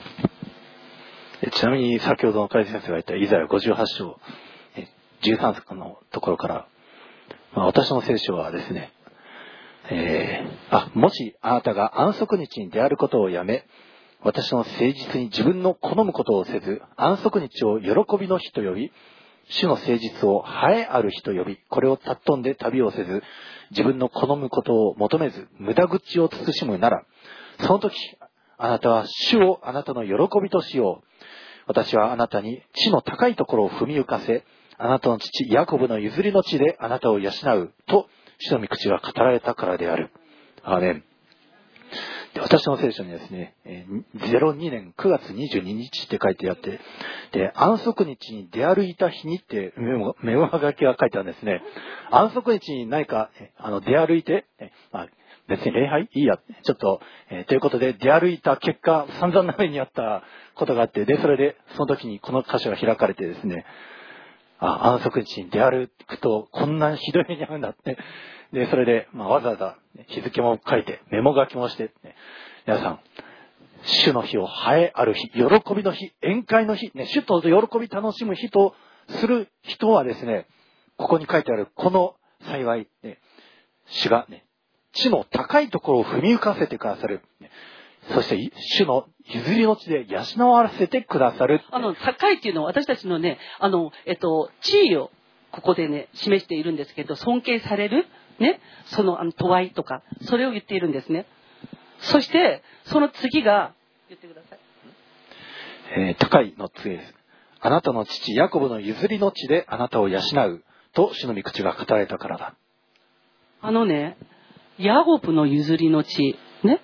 ちなみに先ほどの海先生が言ったイザヤごじゅうはち章じゅうさん節のところから、まあ、私の聖書はですね、えー、あもしあなたが安息日に出歩くことをやめ、私の誠実に自分の好むことをせず、安息日を喜びの日と呼び、主の誠実を栄えある日と呼び、これを尊んで旅をせず、自分の好むことを求めず、無駄口を慎むなら、その時あなたは主をあなたの喜びとしよう。私はあなたに地の高いところを踏み浮かせ、あなたの父ヤコブの譲りの地であなたを養うと主の御口が語られたからである。アーメン。で、私の聖書にですね、ゼロにねんくがつにじゅうににちって書いてあって、で、安息日に出歩いた日にってメモメモ書きが書いてあるんですね。安息日に何かあの出歩いて、まあ、 別に礼拝いいや。ちょっと、えー、ということで出歩いた結果、散々な目にあったことがあって、で、それで、その時にこの箇所が開かれてですね、あ、安息日に出歩くと、こんなひどい目に遭うんだって。で、それで、まあ、わざわざ日付も書いて、メモ書きもして、ね、皆さん、主の日を栄えある日、喜びの日、宴会の日、ね、主と喜び楽しむ日とする人はですね、ここに書いてあるこの幸い、ね、主がね、地の高いところを踏み浮かせてくださる。ね、そして主の譲りの地で養わせてくださる。 あの、高いっていうのは私たちのね、あの、えっと、地位をここでね、示しているんですけど、尊敬される、ね、その、あの、度合いとか、それを言っているんですね。そして、その次が、言ってください。 えー、高いの次です。あなたの父ヤコブの譲りの地であなたを養うと主の御口が語られたからだ。 あのね、ヤコブの譲りの地、ね、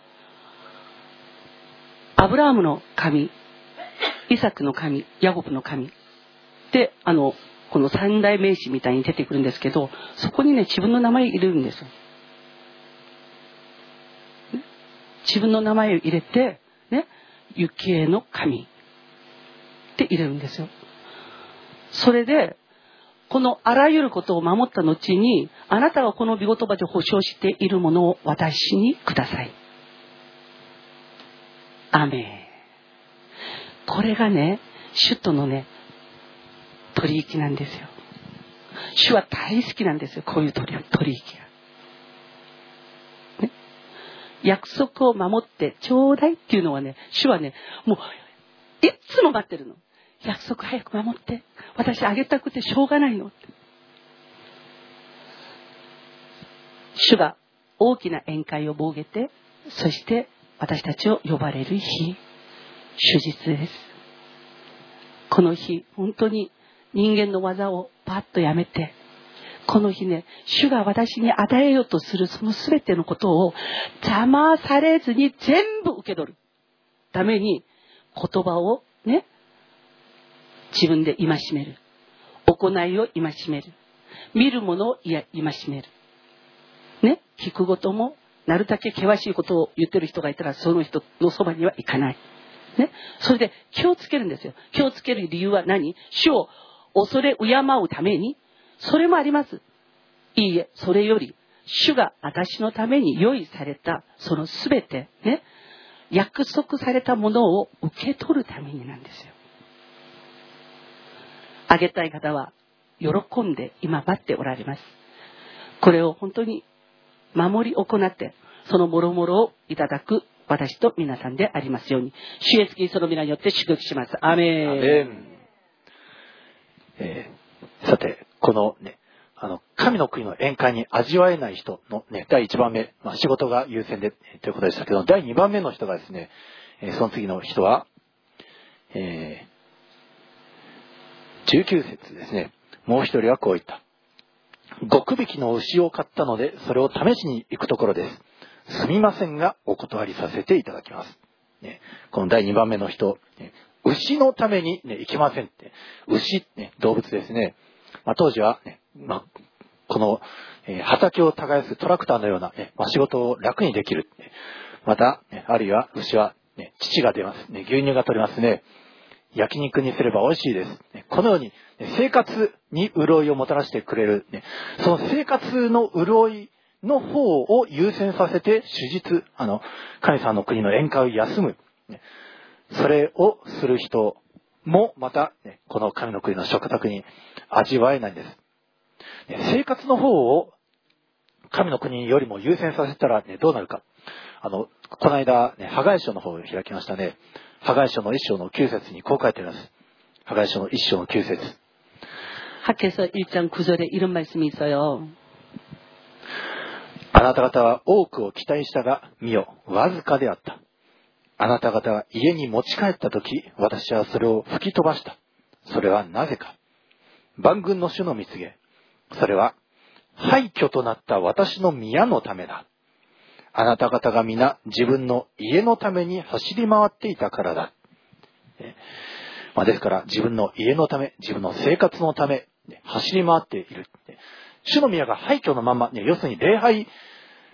アブラハムの神、イサクの神、ヤコブの神で、あの、この三大名詞みたいに出てくるんですけど、そこにね、自分の名前入れるんですよ。自分の名前を入れて、ね、雪への神って入れるんですよ。それで、このあらゆることを守った後に、あなたがこの御言葉で保証しているものを私にください。アメン。これがね、主とのね、取引なんですよ。主は大好きなんですよ、こういう取引が。ね、約束を守ってちょうだいっていうのはね、主はね、もういつも待ってるの。約束早く守って。私あげたくてしょうがないのって。主が大きな宴会を設けて、そして私たちを呼ばれる日、主日です。この日、本当に人間の技をパッとやめて、この日ね、主が私に与えようとするその全てのことを邪魔されずに全部受け取るために、言葉をね、自分で戒める。行いを戒める。見るものを戒める。ね、聞くことも、なるだけ険しいことを言ってる人がいたら、その人のそばには行かない。ね、それで気をつけるんですよ。気をつける理由は何？主を恐れ敬うために、それもあります。いいえ、それより、主が私のために用意された、そのすべて、ね、約束されたものを受け取るためになんですよ。あげたい方は喜んで今待っておられます。これを本当に守り行って、その諸々をいただく私と皆さんでありますように、主イエスキリストの皆によって祝福します。アーメン。 アーメン。えー、さて、このね、あの、神の国の宴会に味わえない人のね、だいいちばんめ、まあ、仕事が優先で、ということでしたけど、だいにばんめの人がですね、えー、その次の人は、えー、じゅうきゅう節ですね。もう一人はこう言った。極引きの牛を買ったので、それを試しに行くところです。すみませんが、お断りさせていただきます。ね、このだいにばんめの人、ね、牛のために、ね、行きませんって。牛、ね、動物ですね。まあ、当時は、ね、まあ、この、えー、畑を耕すトラクターのような、ね、まあ、仕事を楽にできる。また、ね、あるいは牛は、ね、乳が出ます、ね。牛乳が取れますね。焼肉にすれば美味しいです。このように生活に潤いをもたらしてくれる、その生活の潤いの方を優先させて手術、あの、神様の国の宴会を休む。それをする人もまた、この神の国の食卓に味わえないんです。生活の方を神の国よりも優先させたら、ね、どうなるか。あの、この間、ね、ハガイ書の方を開きましたね。ハガイ書の一章のきゅう節にこう書いてあります。ハガイ書の一章のきゅう節。 학개서 일 장 구 절에 이런 말씀이 있어요. あなた方は多くを期待したが、見よ、わずかであった。あなた方が家に持ち帰ったとき、私はそれを吹き飛ばした。それはなぜか。万軍の主の御告げ。それは、廃墟となった私の宮のためだ。あなた方が皆自分の家のために走り回っていたからだ。まあ、ですから自分の家のため、自分の生活のため、走り回っている。主の宮が廃墟のまま、要するに礼拝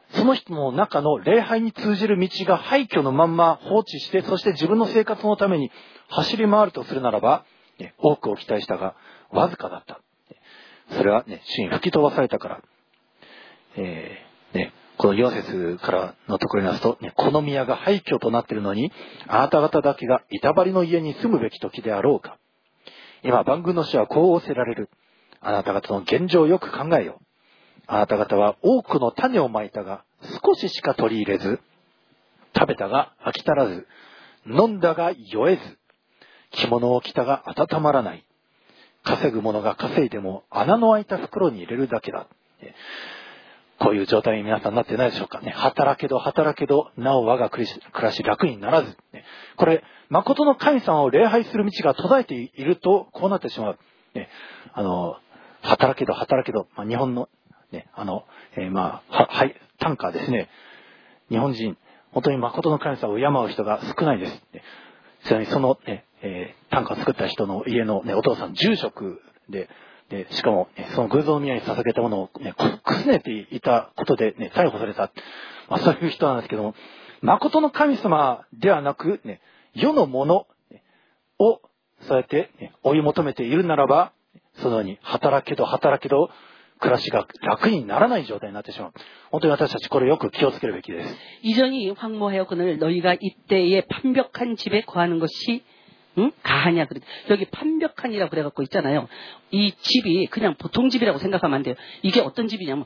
その人の中の礼拝に通じる道が廃墟のまんま放置して、そして自分の生活のために走り回るとするならば、ね、多くを期待したがわずかだった。それはね、主に吹き飛ばされたから。えーね、このよん節からのところになすと、ね、この宮が廃墟となっているのに、あなた方だけが板張りの家に住むべき時であろうか。今、万軍の主はこう仰せられる。あなた方の現状をよく考えよう。あなた方は多くの種をまいたが、少ししか取り入れず、食べたが飽き足らず、飲んだが酔えず、着物を着たが温まらない。稼ぐ者が稼いでも穴の開いた袋に入れるだけだ。こういう状態に皆さんなってないでしょうかね。働けど働けど、なお我が暮らし楽にならず。これ、誠の神様を礼拝する道が途絶えていると、こうなってしまう。ね、あの、働けど働けど、まあ、日本の、ね、あの、えー、まあ、は、はい、短歌ですね。日本人、本当に誠の神様を敬う人が少ないです。ちなみにその、ね、えー、短歌を作った人の家の、ね、お父さん、住職で、で、しかも、ね、その偶像宮に捧げたものを、ね、くすねていたことで、ね、逮捕された。まあ、そういう人なんですけども、誠の神様ではなく、ね、世のものを、そうやって、ね、追い求めているならば、そのように働けど働けど、暮らしが楽にならない状態になってしまう。本当に私たちこれよく気をつけるべきです。 이전이 황무하였거늘 너희가 이때에 판벽한 집에 거하는 것이 응? 가하냐 그래. 여기 판벽한이라고 그래갖고 있잖아요. 이 집이 그냥 보통 집이라고 생각하면 안 돼요. 이게 어떤 집이냐면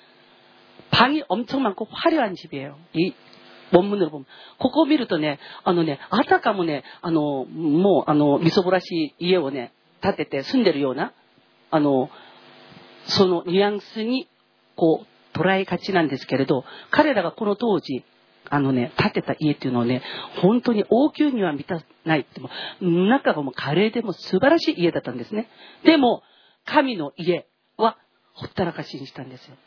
방이 엄청 많고 화려한 집이에요. 이 원문으로 보면. ここを見るとね、あのね、あたかもね、あの、もう、あの、みそぼらしい家をね、建てて住んでるような、あの、そのニュアンスに、こう、捉えがちなんですけれど、彼らがこの当時、あのね、建てた家っていうのはね、本当に王宮には満たないっても、中がもう華麗でも素晴らしい家だったんですね。でも、神の家はほったらかしにしたんですよ。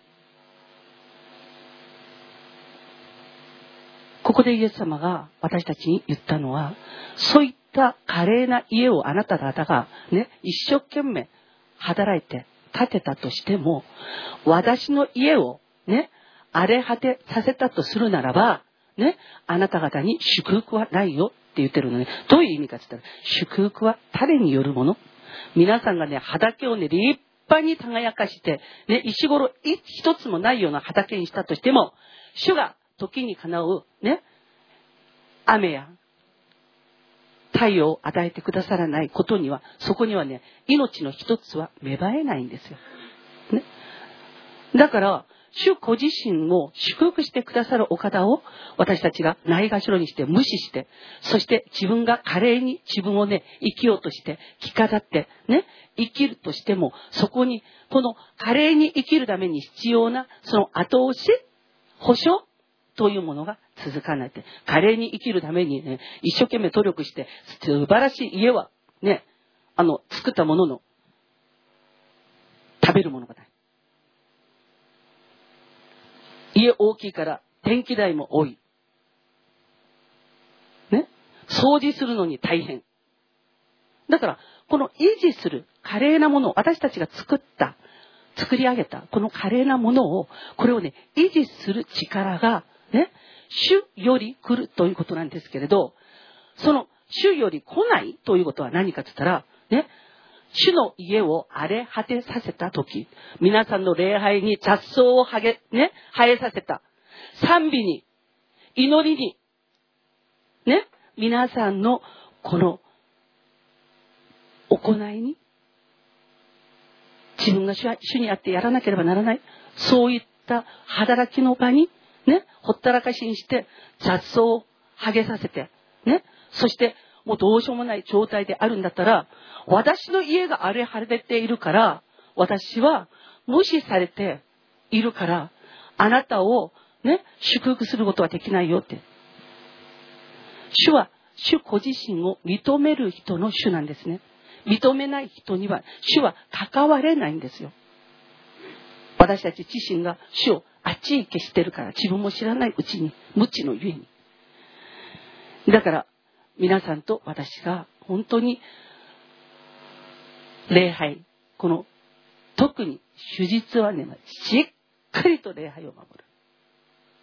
ここでイエス様が私たちに言ったのは、そういった華麗な家をあなた方がね、一生懸命働いて建てたとしても、私の家をね、荒れ果てさせたとするならば、ね、あなた方に祝福はないよって言ってるのね。どういう意味かって言ったら、祝福は種によるもの。皆さんがね、畑をね、立派に輝かして、ね、石頃一つもないような畑にしたとしても、主が時にかなう、ね、雨や太陽を与えてくださらないことには、そこにはね、命の一つは芽生えないんですよ。ね。だから、主ご自身を祝福してくださるお方を私たちがないがしろにして無視して、そして自分が華麗に自分をね、生きようとして着飾ってね、生きるとしても、そこにこの華麗に生きるために必要なその後押し、保証というものが続かないって。華麗に生きるためにね、一生懸命努力して素晴らしい家はね、あの作ったものの食べるものがない。家大きいから電気代も多い。ね。掃除するのに大変。だから、この維持する華麗なものを、私たちが作った、作り上げた、この華麗なものを、これをね、維持する力が、ね、主より来るということなんですけれど、その主より来ないということは何かと言ったら、ね、主の家を荒れ果てさせたとき、皆さんの礼拝に雑草をはげ、ね、生えさせた。賛美に、祈りに、ね、皆さんのこの行いに、自分が主にあってやらなければならない、そういった働きの場に、ね、ほったらかしにして雑草をはげさせて、ね、そしてもうどうしようもない状態であるんだったら、私の家が荒れ果てているから、私は無視されているから、あなたをね、祝福することはできないよって。主は、主ご自身を認める人の主なんですね。認めない人には、主は関われないんですよ。私たち自身が主をあっち行けしてるから、自分も知らないうちに、無知のゆえに。だから、皆さんと私が本当に礼拝、この特に主日はね、しっかりと礼拝を守る。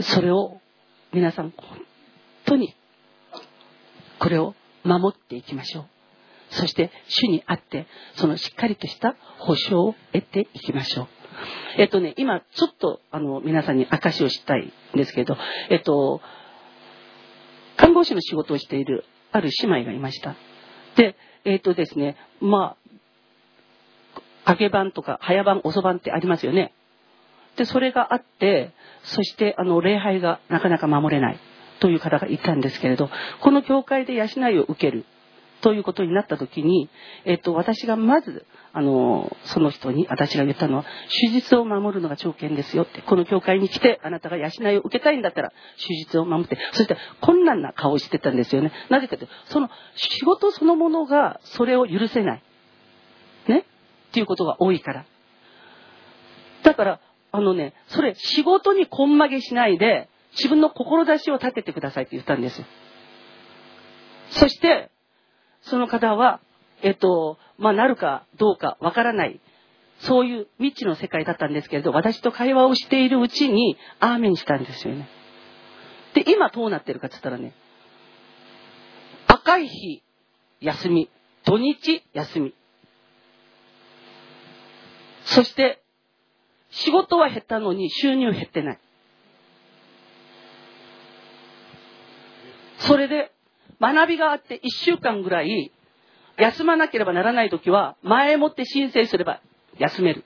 それを皆さん本当にこれを守っていきましょう。そして主にあってそのしっかりとした保証を得ていきましょう。えっとね今ちょっとあの皆さんに証しをしたいんですけど、えっと看護師の仕事をしているある姉妹がいました。でえっとですねまあ揚げ晩とか早晩遅晩ってありますよね。でそれがあって、そしてあの礼拝がなかなか守れないという方がいたんですけれど、この教会で養いを受けるということになった時に、えっと、私がまずあのその人に私が言ったのは、手術を守るのが条件ですよって。この教会に来てあなたが養いを受けたいんだったら手術を守って。そして困難な顔をしてたんですよね。なぜかというとその仕事そのものがそれを許せないねっていうことが多いから。だからあのねそれ仕事に根負けしないで自分の志を立ててくださいって言ったんですよ。そしてその方は、えっと、まあ、なるかどうかわからない、そういう未知の世界だったんですけれど、私と会話をしているうちに、アーメンしたんですよね。で、今どうなってるかって言ったらね、赤い日、休み、土日、休み。そして、仕事は減ったのに収入減ってない。それで、学びがあっていっしゅうかんぐらい休まなければならないときは前もって申請すれば休める。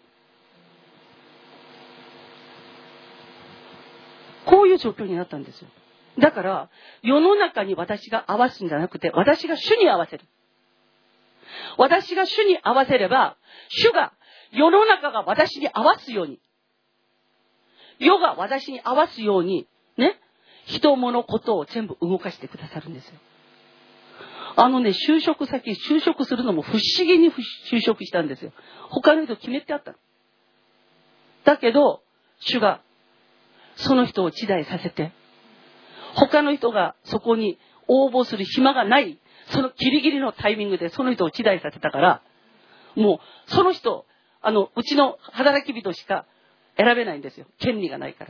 こういう状況になったんですよ。だから世の中に私が合わすんじゃなくて、私が主に合わせる。私が主に合わせれば、主が世の中が私に合わすように、世が私に合わすようにね、人物ことを全部動かしてくださるんですよ。あのね、就職先、就職するのも不思議に就職したんですよ。他の人決めてあったの。だけど、主がその人を地代させて、他の人がそこに応募する暇がない、そのギリギリのタイミングでその人を地代させたから、もうその人、あの、うちの働き人しか選べないんですよ。権利がないから。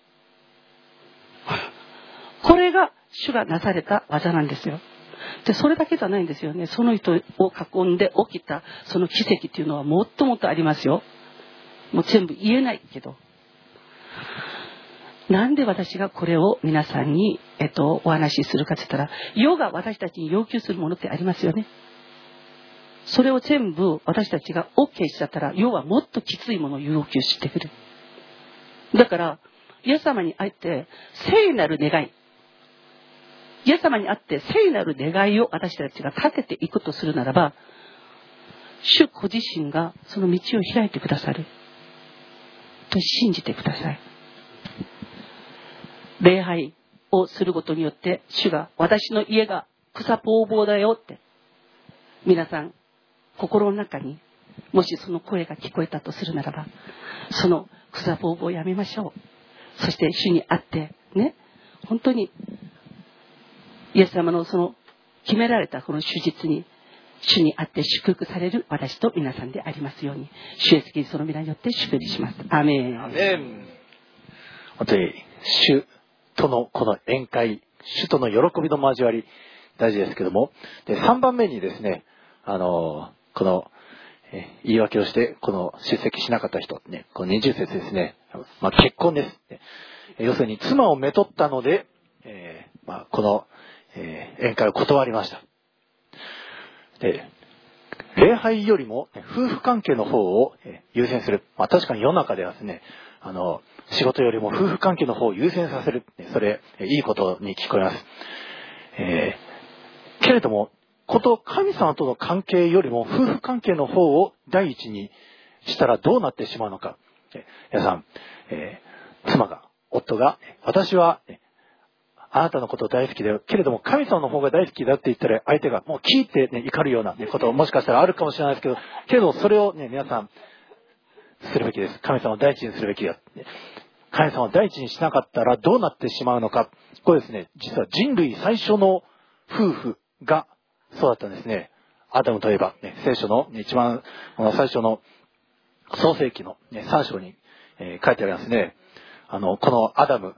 これが主がなされた技なんですよ。で、それだけじゃないんですよね。その人を囲んで起きたその奇跡っていうのはもっともっとありますよ。もう全部言えないけど。なんで私がこれを皆さんに、えっと、お話しするかって言ったら、世が私たちに要求するものってありますよね。それを全部私たちが OK しちゃったら、世はもっときついものを要求してくる。だから、イエス様に会って聖なる願い、イエス様にあって聖なる願いを私たちが立てていくとするならば、主ご自身がその道を開いてくださると信じてください。礼拝をすることによって主が、私の家が草ぼうぼうだよって、皆さん心の中にもしその声が聞こえたとするならば、その草ぼうぼうをやめましょう。そして主にあってね、本当にイエス様のその決められたこの手術に主にあって祝福される私と皆さんでありますように、主イエスキリストの皆によって祝福します。アーメン。 アーメン。本当に主とのこの宴会、主との喜びの交わり大事ですけども、でさんばんめにですね、あのこのえ言い訳をしてこの出席しなかった人、ね、このにじゅう節ですね、まあ、結婚です、ね、要するに妻をめとったので、えーまあ、このえー、宴会を断りました。で、礼拝よりも夫婦関係の方を優先する。まあ確かに世の中ではですね、あの仕事よりも夫婦関係の方を優先させる。それいいことに聞こえます。えー、けれども、こと神様との関係よりも夫婦関係の方を第一にしたらどうなってしまうのか。皆さん、えー、妻が夫が私はあなたのこと大好きだよ。けれども神様の方が大好きだって言ったら相手がもう聞いてね、怒るような、ね、こともしかしたらあるかもしれないですけど、けれどそれをね、皆さんするべきです。神様を第一にするべきだ。神様を第一にしなかったらどうなってしまうのか。これですね、実は人類最初の夫婦がそうだったんですね。アダムといえば、ね、聖書の一番最初の創世記のさん章に、えー、書いてありますね。あの、このアダム、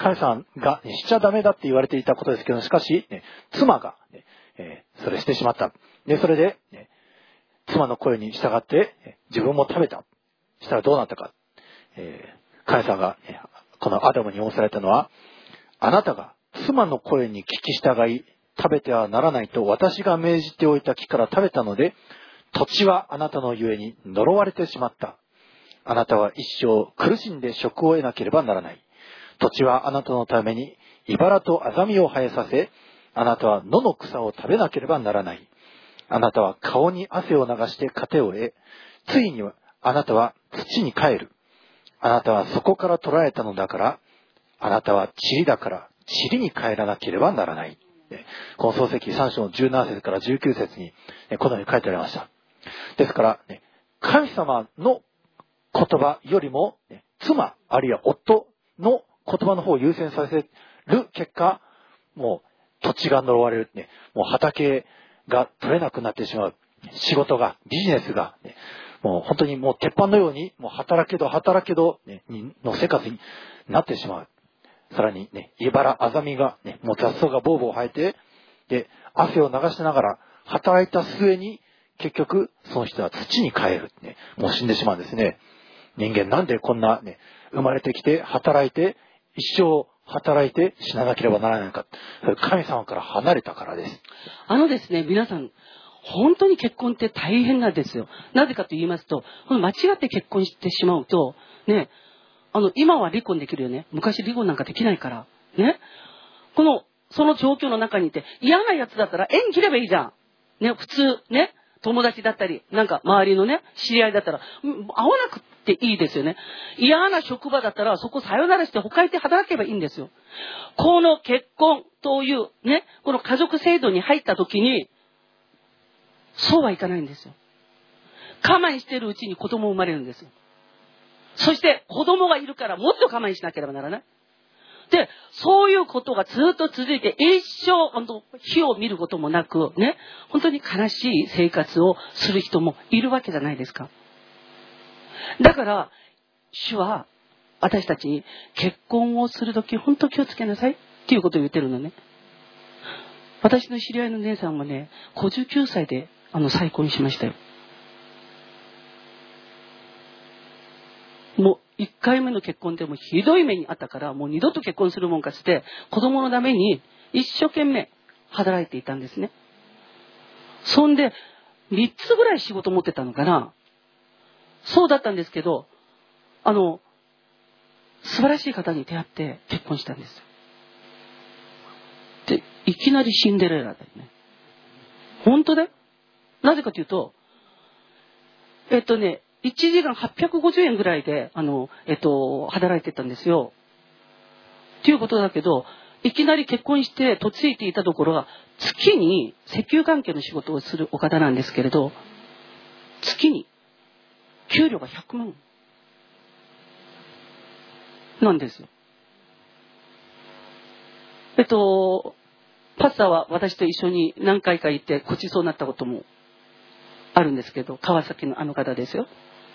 神様が、ね、しちゃダメだって言われていたことですけど、しかし、ね、妻が、ねえー、それしてしまった。で、それで、ね、妻の声に従って、ね、自分も食べた。したらどうなったか。えー、神様が、ね、このアダムに仰せられたのは、あなたが妻の声に聞き従い、食べてはならないと私が命じておいた木から食べたので、土地はあなたのゆえに呪われてしまった。あなたは一生苦しんで職を得なければならない。土地はあなたのために茨とアザミを生えさせ、あなたは野の草を食べなければならない。あなたは顔に汗を流して糧を得、ついにはあなたは土に帰る。あなたはそこから捕らえたのだから、あなたは塵だから塵に帰らなければならない。この創世記さん章のじゅうなな節からじゅうきゅう節にこのように書いてありました。ですから、神様の言葉よりも妻あるいは夫の言葉の方を優先させる結果、もう土地が呪われる、もう畑が取れなくなってしまう、仕事がビジネスが、もう本当にもう鉄板のようにもう働けど働けどの生活になってしまう。さらにね、茨、アザミが、ね、もう雑草がボーボー生えて、で、汗を流しながら働いた末に、結局、その人は土に帰る、ね。もう死んでしまうんですね。人間なんでこんなね、生まれてきて、働いて、一生働いて死ななければならないのか。それ神様から離れたからです。 あのですね、皆さん、本当に結婚って大変なんですよ。なぜかと言いますと、間違って結婚してしまうと、ね、あの、今は離婚できるよね。昔離婚なんかできないから。ね。この、その状況の中にいて、嫌なやつだったら縁切ればいいじゃん。ね、普通、ね、友達だったり、なんか周りのね、知り合いだったら、会わなくていいですよね。嫌な職場だったら、そこさよならして他行って働けばいいんですよ。この結婚という、ね、この家族制度に入った時に、そうはいかないんですよ。我慢してるうちに子供生まれるんですよ。そして子供がいるからもっと我慢しなければならない。で、そういうことがずっと続いて一生本当火を見ることもなくね、本当に悲しい生活をする人もいるわけじゃないですか。だから主は私たちに結婚をするとき本当気をつけなさいっていうことを言ってるのね。私の知り合いの姉さんもね、ごじゅうきゅうさいであの再婚しましたよ。もう一回目の結婚でもひどい目にあったから、もう二度と結婚するもんかして、子供のために一生懸命働いていたんですね。そんで、三つぐらい仕事持ってたのかな。そうだったんですけど、あの、素晴らしい方に出会って結婚したんです。で、いきなりシンデレラだよね。本当だよ。なぜかというと、えっとね、いちじかんはっぴゃくごじゅうえんぐらいで、あの、えっと、働いてたんですよ。っていうことだけど、いきなり結婚して嫁いていたところは、月に石油関係の仕事をするお方なんですけれど、月に給料がひゃくまんなんですよ。えっと、パスタは私と一緒に何回か行ってごちそうになったこともあるんですけど、川崎のあの方ですよ。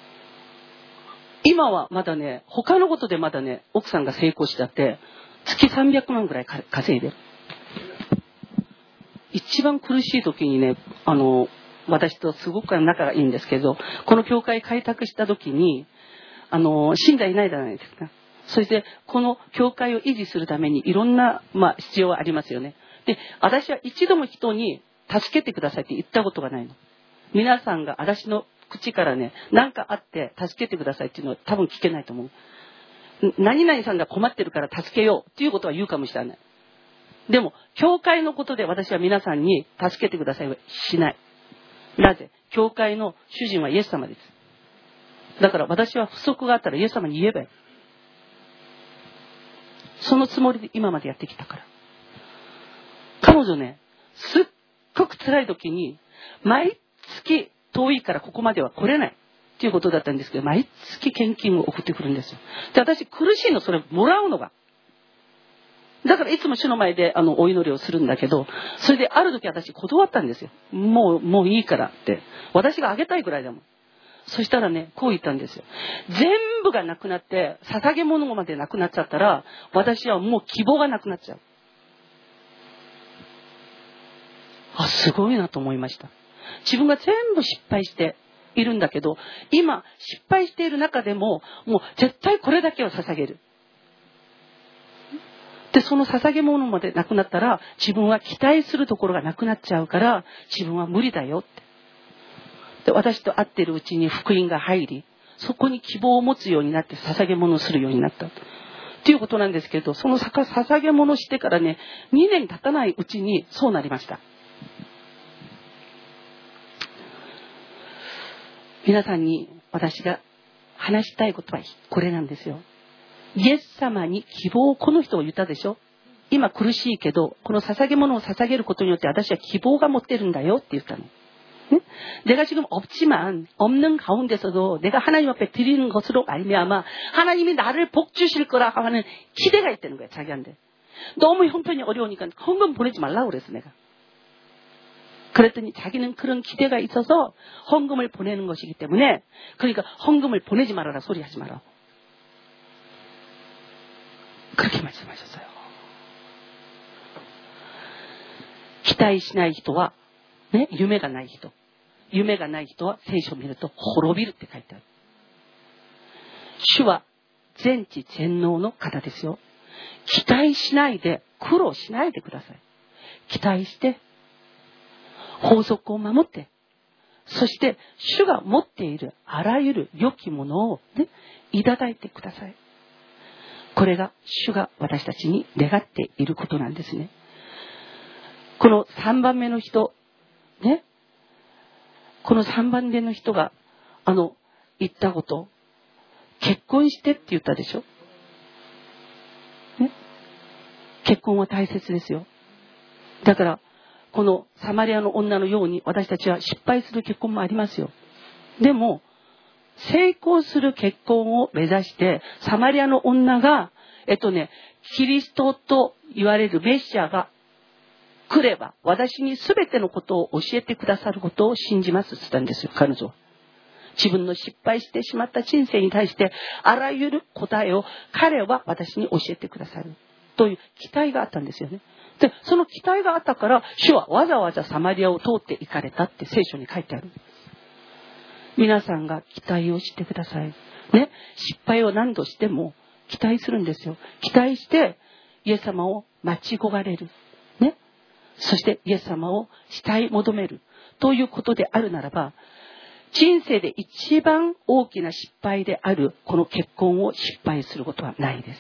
今はまだね、他のことでまだね、奥さんが成功しちゃって、月さんびゃくまんぐらい稼いでる。一番苦しい時にね、あの、私とすごく仲がいいんですけど、この教会開拓した時に、あの、信者いないじゃないですか。そして、この教会を維持するためにいろんな、まあ、必要はありますよね。で、私は一度も人に助けてくださいって言ったことがないの。皆さんが私の口からね、何かあって助けてくださいっていうのは多分聞けないと思う。何々さんが困ってるから助けようっていうことは言うかもしれない。でも、教会のことで私は皆さんに助けてくださいはしない。なぜ？教会の主人はイエス様です。だから私は不足があったらイエス様に言えばいい。そのつもりで今までやってきたから。彼女ね、すっごく辛い時に、毎月遠いからここまでは来れないっていうことだったんですけど、毎月献金を送ってくるんですよ。で、私苦しいの、それもらうのが。だからいつも主の前であのお祈りをするんだけど、それである時私断ったんですよ。もう、もういいからって。私があげたいくらいだもん。 そしたらね、こう言ったんですよ。全部がなくなって、捧げ物までなくなっちゃったら、私はもう希望がなくなっちゃう。あ、すごいなと思いました。自分が全部失敗しているんだけど、今失敗している中でも、もう絶対これだけを捧げる。で、その捧げ物までなくなったら、自分は期待するところがなくなっちゃうから、自分は無理だよって。で、私と会っているうちに福音が入り、そこに希望を持つようになって捧げ物をするようになった。っていうことなんですけど、その捧げ物してからね、にねん経たないうちにそうなりました。皆さんに私が話したいことはこれなんですよ。イエス様に希望をこの人を言ったでしょ。今苦しいけど、この捧げ物を捧げることによって私は希望が持ってるんだよって言ったの。내가 지금 없지만 없는 가운데서도 내가 하나님 앞에 드리는 것으로 말미암아 하나님이 나를 복 주실 거라 하는 기대가 있다는 거야, 자기한테. 너무 형편이 어려우니까 헌금 보내지 말라고 그랬어, 내가. 그랬더니 자기는 그런 기대가 있어서 헌금을 보내는 것이기 때문에, 그러니까 헌금을 보내지 말아라 소리 하지 말라고. 그렇게 말씀하셨어요. 期待しない人はね、夢がない人。夢がない人は聖書を見ると滅びるって書いてある。主は全知全能の方ですよ。期待しないで、苦労しないでください。期待して、法則を守って、そして主が持っているあらゆる良きものをね、いただいてください。これが主が私たちに願っていることなんですね。このさんばんめの人、ね、このさんばんめの人があの言ったこと、結婚してって言ったでしょ、ね、結婚は大切ですよ。だからこのサマリアの女のように私たちは失敗する結婚もありますよ。でも成功する結婚を目指してサマリアの女がえっとねキリストと言われるメシアが来れば私に全てのことを教えてくださることを信じますって言ったんですよ、彼女は。自分の失敗してしまった人生に対してあらゆる答えを彼は私に教えてくださるという期待があったんですよね。で、その期待があったから主はわざわざサマリアを通って行かれたって聖書に書いてある。皆さんが期待をしてくださいね。失敗を何度しても期待するんですよ。期待してイエス様を待ち焦がれるね。そしてイエス様を慕い求めるということであるならば、人生で一番大きな失敗であるこの結婚を失敗することはないです。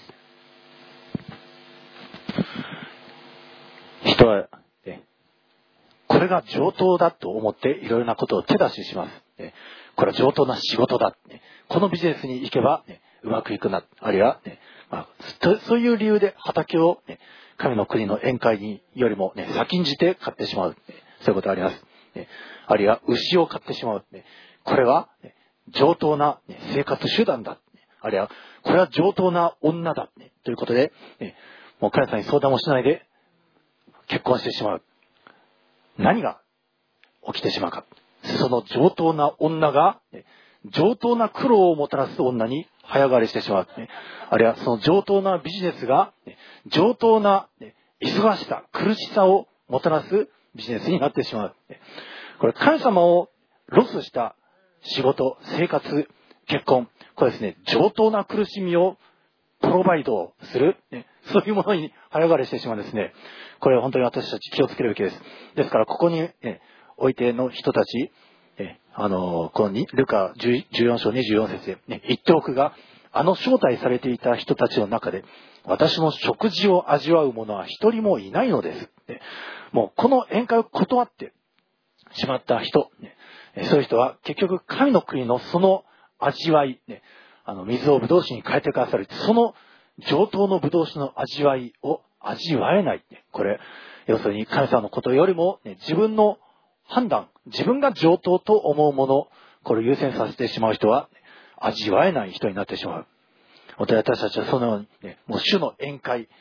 人は、ね、これが上等だと思っていろいろなことを手出しします、ね、これは上等な仕事だ、ね、このビジネスに行けば、ね、うまくいくな、あるいは、ね、まあ、そういう理由で畑を、ね、神の国の宴会によりも、ね、先んじて買ってしまう、ね、そういうことがあります、ね、あるいは牛を買ってしまう、ね、これは、ね、上等な、ね、生活手段だ、ね、あるいはこれは上等な女だ、ね、ということで、ね、もう彼さんに相談もしないで結婚してしまう。何が起きてしまうか。その上等な女が、ね、上等な苦労をもたらす女に早変わりしてしまう、ね、あるいはその上等なビジネスが、ね、上等な、ね、忙しさ苦しさをもたらすビジネスになってしまう、ね、これ神様をロスした仕事生活結婚、これですね、上等な苦しみをプロバイドする、ね、そういうものに早変わりしてしまうんですね。これは本当に私たち気をつけるべきです。ですからここに、ね、おいての人たち、えあのこのルカじゅうよん章にじゅうよん節で、ね、言っておくが、あの招待されていた人たちの中で私の食事を味わう者は一人もいないのです、ね、もうこの宴会を断ってしまった人、ね、そういう人は結局神の国のその味わい、ね、あの水をブドウ酒に変えてくださるその上等のブドウ酒の味わいを味わえない、ね、これ要するに神様のことよりも、ね、自分の判断、自分が上等と思うもの、これを優先させてしまう人は味わえない人になってしまう。本当に私たちはそのように、ね、もう主の宴会、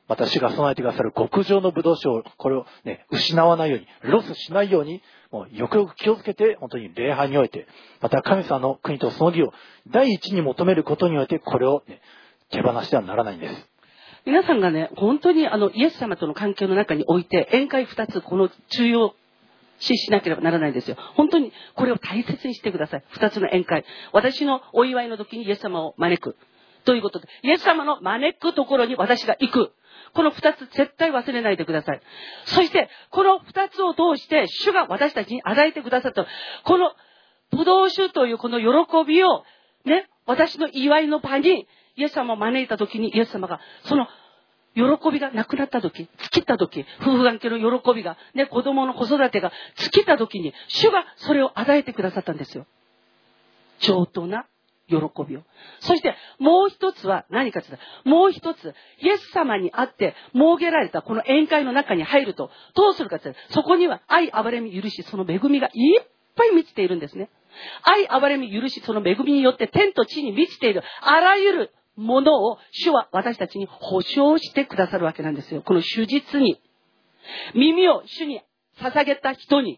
私が備えてくださる極上のブドウ酒を、これをね、失わないように、ロスしないように、もうよくよく気をつけて、本当に礼拝において、また神様の国とその義を第一に求めることにおいて、これを、ね、手放してはならないんです。 皆さんがね、本当にあの、イエス様との関係の中において、宴会二つ、この重要視しなければならないんですよ。本当にこれを大切にしてください。二つの宴会。私のお祝いの時にイエス様を招く。ということで、イエス様の招くところに私が行く。この二つ絶対忘れないでください。そして、この二つを通して、主が私たちに与えてくださった、この、ブドウ酒というこの喜びを、ね、私の祝いの場に、イエス様を招いた時に、イエス様が、その、喜びがなくなった時、尽きた時、夫婦関係の喜びが、ね、子供の子育てが尽きた時に、主がそれを与えてくださったんですよ。上等な喜びを。そして、もう一つは何かというと、もう一つ、イエス様にあって設けられたこの宴会の中に入ると、どうするかというと、そこには愛、憐れみ、許し、その恵みがいっぱい満ちているんですね。愛、憐れみ、許し、その恵みによって天と地に満ちている、あらゆるものを主は私たちに保証してくださるわけなんですよ。この主実に。耳を主に捧げた人に。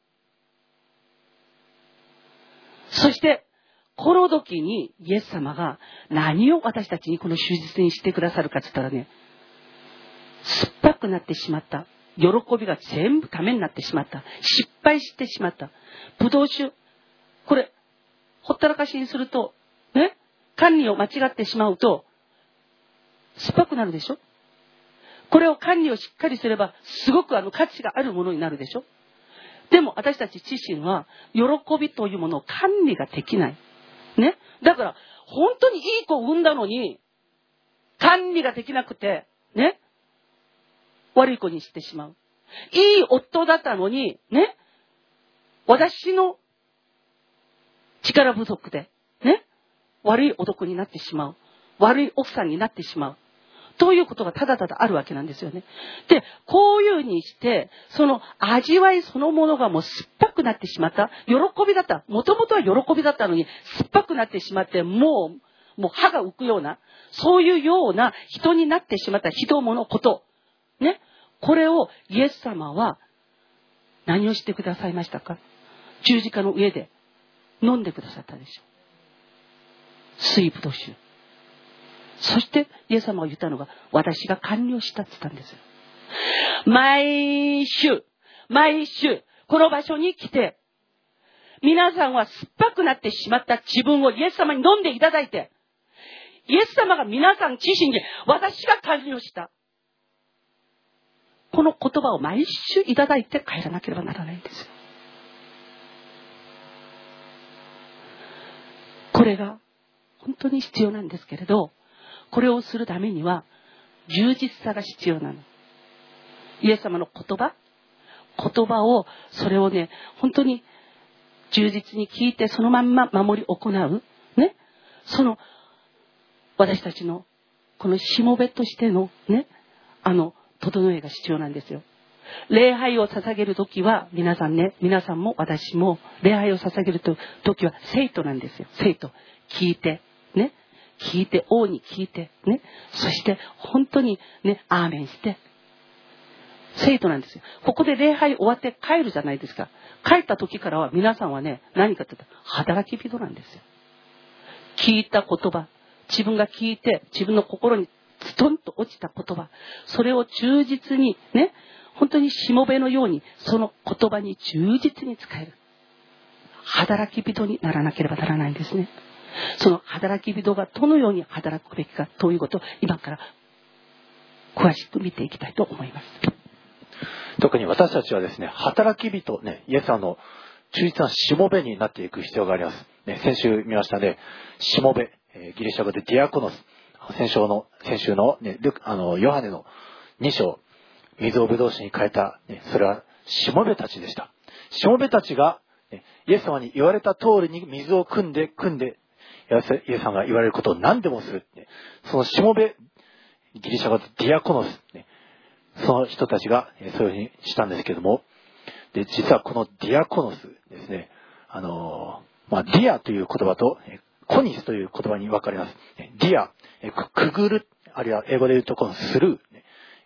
そして、この時にイエス様が何を私たちにこの主実にしてくださるかって言ったらね、酸っぱくなってしまった。喜びが全部ためになってしまった。失敗してしまった。ブドウ酒。これ、ほったらかしにすると、ね、管理を間違ってしまうと、酸っぱくなるでしょ。これを管理をしっかりすれば、すごくあの価値があるものになるでしょ。でも私たち自身は、喜びというものを管理ができない。ね。だから、本当にいい子を産んだのに、管理ができなくて、ね。悪い子にしてしまう。いい夫だったのに、ね。私の力不足で、ね。悪い男になってしまう。悪い奥さんになってしまう。ということがただただあるわけなんですよね。で、こういうにして、その味わいそのものがもう酸っぱくなってしまった。喜びだった。もともとは喜びだったのに、酸っぱくなってしまって、もう、もう歯が浮くような、そういうような人になってしまった人のこと。ね。これをイエス様は何をしてくださいましたか？十字架の上で飲んでくださったでしょう。水ぶどう酒。そしてイエス様が言ったのが、私が完了したって言ったんですよ。毎週、毎週、この場所に来て、皆さんは酸っぱくなってしまった自分をイエス様に飲んでいただいて、イエス様が皆さん自身に、私が完了した。この言葉を毎週いただいて帰らなければならないんですよ。これが本当に必要なんですけれど、これをするためには充実さが必要なの。イエス様の言葉、言葉を、それをね、本当に充実に聞いてそのまんま守り行う。ね。その、私たちの、このしもべとしてのね、あの、整えが必要なんですよ。礼拝を捧げるときは、皆さんね、皆さんも私も、礼拝を捧げるときは、生徒なんですよ。生徒。聞いて、ね。聞いて、王に聞いて、ね。そして、本当にね、アーメンして、生徒なんですよ。ここで礼拝終わって帰るじゃないですか。帰った時からは皆さんはね、何かというと、働き人なんですよ。聞いた言葉、自分が聞いて、自分の心にズトンと落ちた言葉、それを忠実にね、本当にしもべのように、その言葉に忠実に使える。働き人にならなければならないんですね。その働き人がどのように働くべきかということを今から詳しく見ていきたいと思います。 特に私たちはですね、働き人、ね、イエス様の忠実なしもべになっていく必要があります。ね、先週見ましたね、しもべ、えー、ギリシャ語でディアコノス、先週の、先週の、ね、ルあのヨハネのに章、水をぶどう酒に変えた、ね、それはしもべたちでした。しもべたちが、ね、イエス様に言われた通りに水を汲んで、汲んで、イエス様が言われることを何でもする。ね、そのしもべ、ギリシャ語でディアコノス、ね、その人たちがそういうふうにしたんですけども、で、実はこのディアコノスですね、あの、まあ、ディアという言葉とコニスという言葉に分かれます。ディア、くぐる、あるいは英語で言うとこのスルー。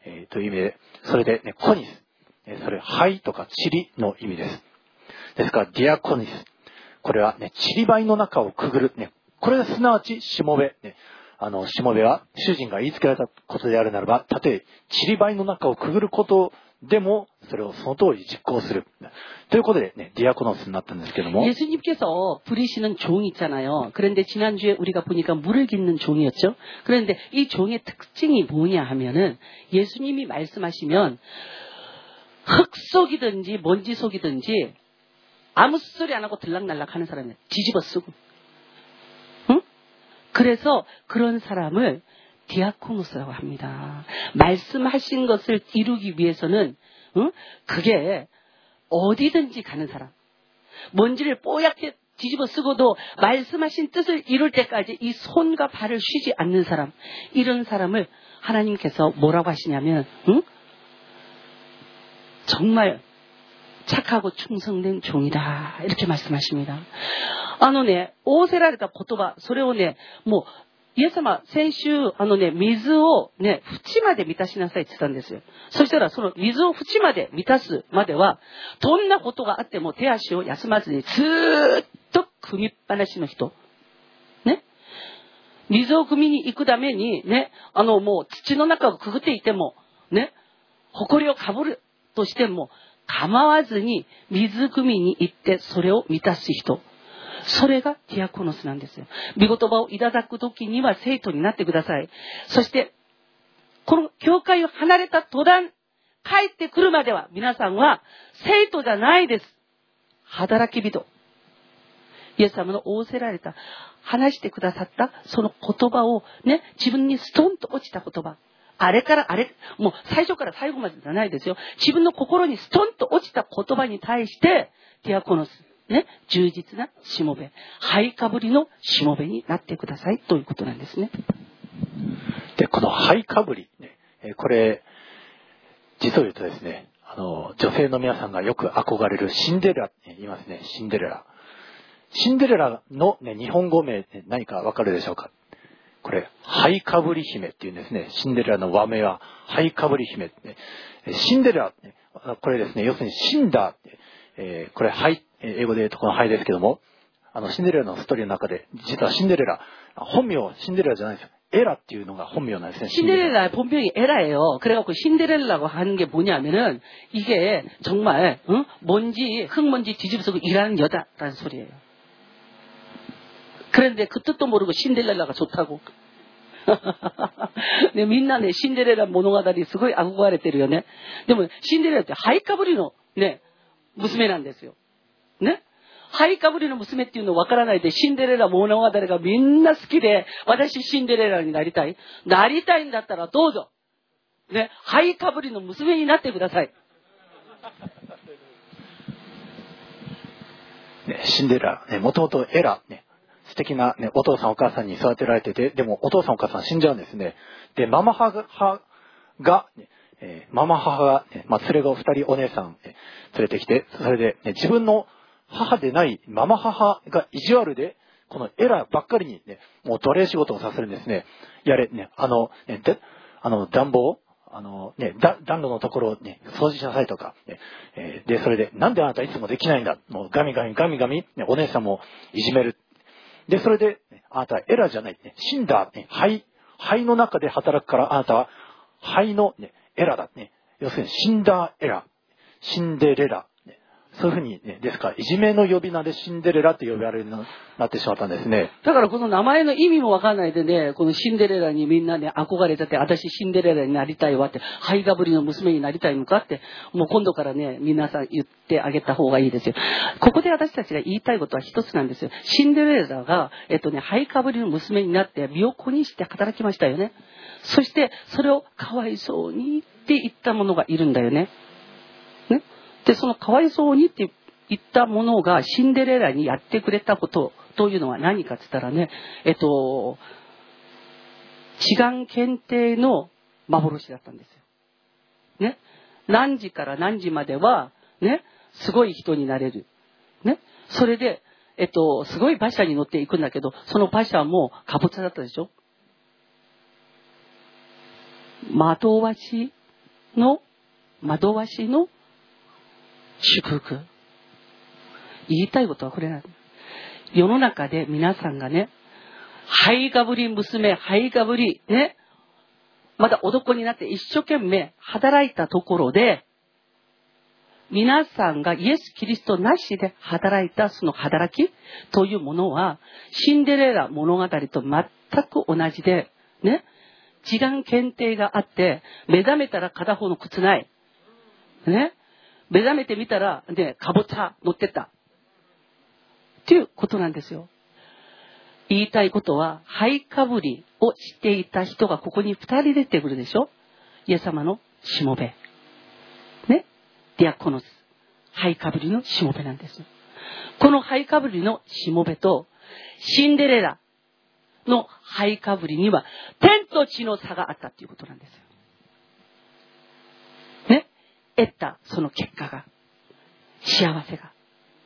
えー、という意味で、それで、ね、コニス、えー、それ、灰とか塵の意味です。ですから、ディアコニス。これはね、塵灰の中をくぐる。ね、これがすなわち、しもべ。ね、あの、しもべは、主人が言いつけられたことであるならば、たとえ、塵灰の中をくぐることでも、それをその通り実行する。ということでね、ディアコノスになったんですけども。 예수님께서 부리시는 종이 있잖아요. 그런데 지난주에 우리가 보니까 물을 깃는 종이었죠. 그런데 이 종의 특징이 뭐냐 하면은 예수님이 말씀하시면 흙 속이든지 먼지 속이든지 아무 소리 안 하고 들락날락 하는 사람이에요. 뒤집어 쓰고. 응? 그래서 그런 사람을 디아코노스라고 합니다. 말씀하신 것을 이루기 위해서는 응? 그게 어디든지 가는 사람. 먼지를 뽀얗게 뒤집어 쓰고도 말씀하신 뜻을 이룰 때까지 이 손과 발을 쉬지 않는 사람. 이런 사람을 하나님께서 뭐라고 하시냐면 응? 정말 착하고 충성된 종이다. 이렇게 말씀하십니다. あのね、仰せられた言葉、それをね、もうイエス様、先週、あのね、水をね、縁まで満たしなさいって言ったんですよ。そしたら、その水を縁まで満たすまでは、どんなことがあっても手足を休まずに、ずーっと汲みっぱなしの人。ね。水を汲みに行くために、ね、あの、もう土の中をくぐっていても、ね、埃をかぶるとしても、構わずに水汲みに行って、それを満たす人。それがディアコノスなんですよ。御言葉をいただくときには生徒になってください。そして、この教会を離れた途端、帰ってくるまでは皆さんは生徒じゃないです。働き人。イエス様の仰せられた、話してくださったその言葉をね、自分にストンと落ちた言葉。あれからあれ、もう最初から最後までじゃないですよ。自分の心にストンと落ちた言葉に対して、ディアコノス。ね、充実なしもべ、灰かぶりのしもべになってくださいということなんですね。 で、この灰かぶり、ね、これ、実を言うとですね、あの、女性の皆さんがよく憧れるシンデレラって言いますね、シンデレラ。シンデレラの、ね、日本語名って何かわかるでしょうか？これ、灰かぶり姫っていうんですね。シンデレラの和名は灰かぶり姫って、ね。シンデレラ、ね、これですね、要するにシンダーって、えー、これ灰、英語で言うとこの灰ですけども、あの、シンデレラのストーリーの中で、実はシンデレラ、本名、シンデレラじゃないですよ。エラっていうのが本名なんですね。 신데렐라 본명이 에라예요. 그래갖고 신데렐라고 하는 게 뭐냐면은 이게 정말 응? 먼지 흙먼지 뒤집어쓰고 일하는 여자라는 소리예요. 그런데 그 뜻도 모르고 신데렐라가 좋다고. 네, 민나 네 신데렐라 모노가다리 すごい憧れてるよね。でもシンデレラってハイカブリのね娘なんですよ。ね。ハイカブリの娘っていうの分からないでシンデレラ物語がみんな好きで私シンデレラになりたいなりたいんだったらどうぞねハイカブリの娘になってください。 ね、シンデレラね、もともとエラね素敵な、ね、お父さんお母さんに育てられてて、でもお父さんお母さん死んじゃうんですね。でママ母が、ねえー、ママ母が、ねまあ、連れ子ふたりお姉さん、ね、連れてきて、それで、ね、自分の母でないママ母が意地悪で、このエラばっかりにね、もう奴隷仕事をさせるんですね。やれ、ね、あの、ね、で、あの、暖房、あの、ね、だ暖炉のところをね、掃除しなさいとか、ねえー、で、それで、なんであなたいつもできないんだ、もうガミガミガミガミ、ね、お姉さんもいじめる。で、それで、ね、あなたはエラじゃない、ね、死んだ、ね、灰、灰の中で働くから、あなたは灰の、ね、エラだ、ね。要するに、死んだエラ、シンデレラ。そういうふうにね、ですから、いじめの呼び名でシンデレラって呼ばれるようになってしまったんですね。 だからこの名前の意味もわかんないでね、このシンデレラにみんなね、憧れてて、私シンデレラになりたいわって、ハイガブリの娘になりたいのかって、もう今度からね、皆さん言ってあげた方がいいですよ。ここで私たちが言いたいことは一つなんですよ。シンデレラが、えっとね、ハイガブリの娘になって、身を粉にして働きましたよね。そして、それをかわいそうにって言ったものがいるんだよね。ね。で、そのかわいそうにって言ったものがシンデレラにやってくれたことというのは何かって言ったらね、えっと、治安検定の幻だったんですよ。ね。何時から何時までは、ね、すごい人になれる。ね。それで、えっと、すごい馬車に乗っていくんだけど、その馬車もかぼちゃだったでしょ。的わしの惑わしの祝福。言いたいことはこれなんです。世の中で皆さんがね、ハイガブリ娘、ハイガブリ、ね、まだ男になって一生懸命働いたところで、皆さんがイエス・キリストなしで働いたその働きというものは、シンデレラ物語と全く同じで、ね、時間限定があって、目覚めたら片方の靴ない。ね、目覚めてみたら、ね、かぼちゃ乗ってた。っていうことなんですよ。言いたいことは、ハイかぶりをしていた人がここに二人出てくるでしょ。イエス様のしもべ。ね。ディアコノス。ハイかぶりのしもべなんです。このハイかぶりのしもべと、シンデレラのハイかぶりには、天と地の差があったっていうことなんですよ。ね。得たその結果が、幸せが。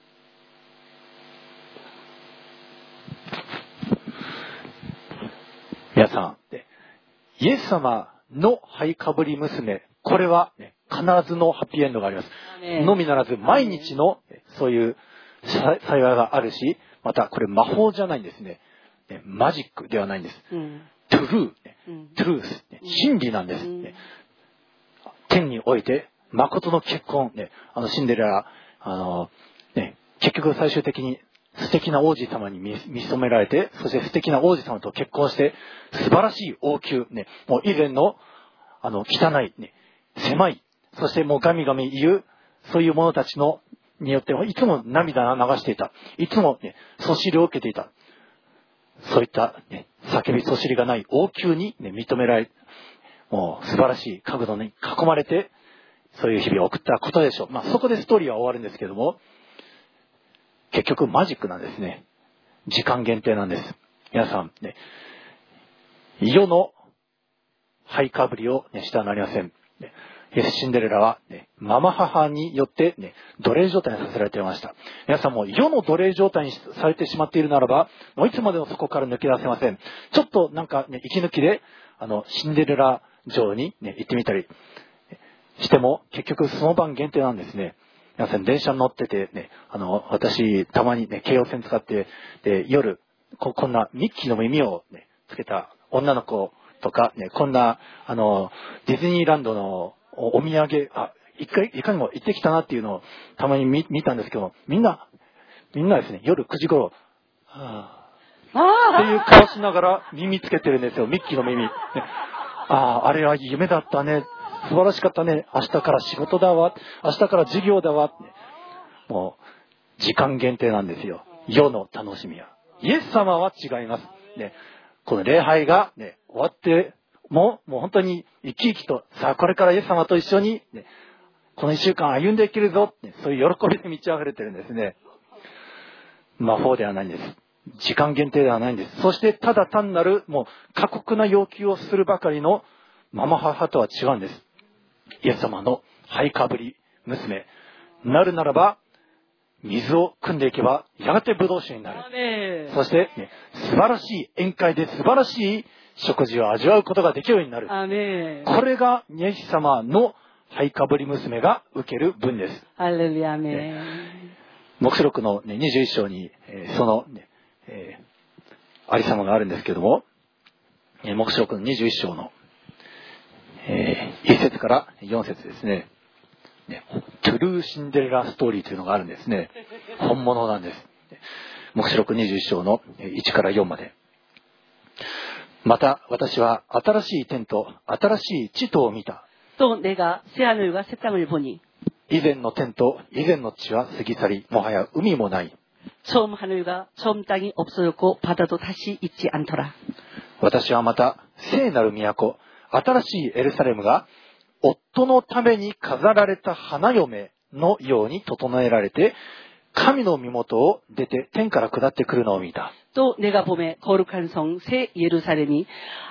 皆さん、イエス様のハイかぶり娘、これは、ね、必ずのハッピーエンドがあります。のみならず、毎日のそういう幸いがあるし、またこれ魔法じゃないんですね。マジックではないんです。うん、トゥルー、うん、トゥルース、真理なんです、うん。天において、誠の結婚、ね、あのシンデレラ、あの、ね、結局最終的に素敵な王子様に 見, 見初められて、そして素敵な王子様と結婚して、素晴らしい王宮、ね、もう以前の、あの、汚い、ね、狭い、そしてもうガミガミ言う、そういう者たちの、によって、いつも涙を流していた。いつも、ね、そしりを受けていた。そういった、ね、叫びそしりがない王宮に、ね、認められ、もう素晴らしい角度に囲まれて、そういう日々を送ったことでしょう。まあそこでストーリーは終わるんですけども、結局マジックなんですね。時間限定なんです。皆さん、ね、世のハイかぶりを、ね、してはなりません。ね、シンデレラは、ね、ママ母によって、ね、奴隷状態にさせられていました。皆さんも世の奴隷状態にされてしまっているならば、もういつまでもそこから抜け出せません。ちょっとなんか、ね、息抜きで、あの、シンデレラ城に、ね、行ってみたりしても、結局その晩限定なんですね。皆さん電車に乗っててね、あの、私、たまにね、京王線使って、で、夜、こ、こんなミッキーの耳をね、つけた女の子とか、ね、こんな、あの、ディズニーランドのお、お土産、あ、一回、いかにも行ってきたなっていうのをたまに 見, 見たんですけども、みんな、みんなですね、夜くじ頃、はぁ、っていう顔しながら耳つけてるんですよ、ミッキーの耳。ね、ああ、あれは夢だったね。素晴らしかったね。明日から仕事だわ。明日から授業だわ。もう、時間限定なんですよ。世の楽しみは。イエス様は違います。ね、この礼拝が、ね、終わっても、もう本当に生き生きと、さあこれからイエス様と一緒に、ね、この一週間歩んでいけるぞ。ね、そういう喜びで満ち溢れてるんですね。魔法ではないんです。時間限定ではないんです。そしてただ単なる、もう過酷な要求をするばかりのママ母とは違うんです。イエス様のハイかぶり娘なるならば、水を汲んでいけばやがてブドウ酒になる。そして、ね、素晴らしい宴会で素晴らしい食事を味わうことができるようになる。これがイエス様のハイかぶり娘が受ける分です。 ハレルヤ、 ね、黙示録の、ね、にじゅういっ章に、えー、その、ねえー、ありさまがあるんですけども、えー、黙示録のにじゅういっ章のえー、いち節からよん節ですね。ね、トゥルーシンデレラストーリーというのがあるんですね。本物なんです。黙示録にじゅういっ章のいちからよんまで。また私は新しい天と新しい地とを見た。 또 내가 새하늘과 새 땅을 보니 以前の天と以前の地は過ぎ去り、もはや海もない。 처음 하늘과 처음 땅이 없어졌고 바다도 다시 있지 않더라. 私はまた聖なる都、新しいエルサレムが夫のために飾られた花嫁のように整えられて、神の身元を出て天から下ってくるのを見た。 또 내가 봄에 거룩한 성 새 예루살렘이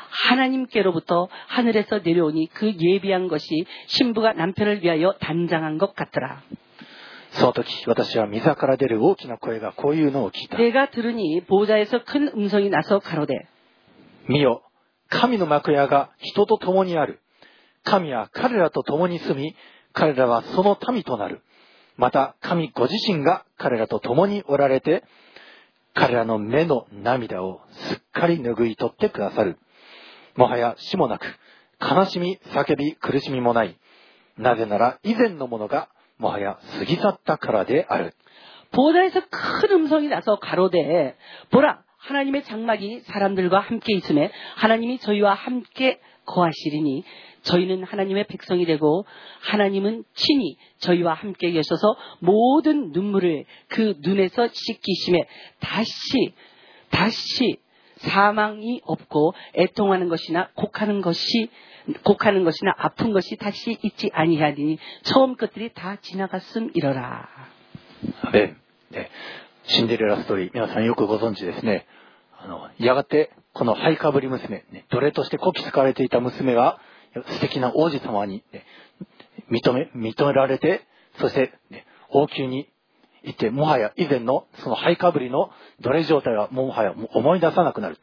하나님께로부터 하늘에서 내려오니 그 예비한 것이 신부가 남편을 위하여 단장한 것 같더라. その時私は御座から出る大きな声がこういうのを聞いた。 내가 들으니 보좌에서 큰 음성이 나서 가로되 見よ、神の幕屋が人と共にある。 神は彼らと共に住み、彼らはその民となる。また神ご自身が彼らと共におられて、彼らの目の涙をすっかり拭い取ってくださる。もはや死もなく、悲しみ、叫び、苦しみもない。なぜなら以前のものがもはや過ぎ去ったからである。 보호자에서 큰 음성이 나서 가로되 보라 하나님의 장막이 사람들과 함께 있음에 하나님이 저희와 함께 거하시리니 저희는 하나님의 백성이 되고 하나님은 친히 저희와 함께 계셔서 모든 눈물을 그 눈에서 씻기심에 다시 다시 사망이 없고 애통하는 것이나 곡하는 것이 곡하는 것이나 아픈 것이 다시 있지 아니하리니 처음 것들이 다 지나갔음이러라. 네, 네. シンデレラストーリー、皆さんよくご存知ですね。あの、やがて、このハイかぶり娘、ね、奴隷としてこき使われていた娘が、素敵な王子様に、ね、認め、認められて、そして、ね、王宮に行って、もはや以前の、そのハイかぶりの奴隷状態は、もはや思い出さなくなる。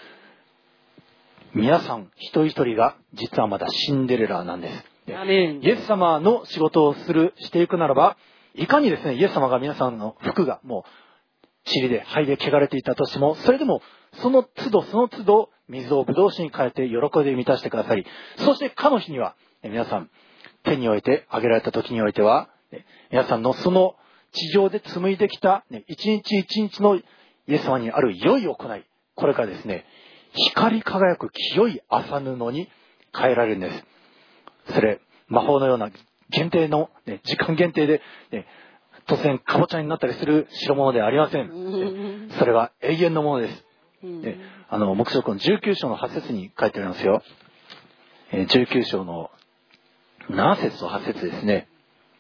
皆さん、一人一人が、実はまだシンデレラなんです。イエス様の仕事をする、していくならば、いかにですね、イエス様が皆さんの服がもう、塵で灰で汚れていたとしても、それでもその都度その都度水をブドウ酒に変えて喜びで満たしてくださり、そしてかの日には皆さん手において挙げられた時においては、皆さんのその地上で紡いできた一日一日のイエス様にある良い行い、これからですね、光り輝く清い麻布に変えられるんです。それ魔法のような限定の、ね、時間限定で、ね、突然かぼちゃになったりする代物ではありません。それは永遠のものです。で、あの黙示録のじゅうきゅう章のはち節に書いてありますよ。じゅうきゅう章のなな節とはち節ですね。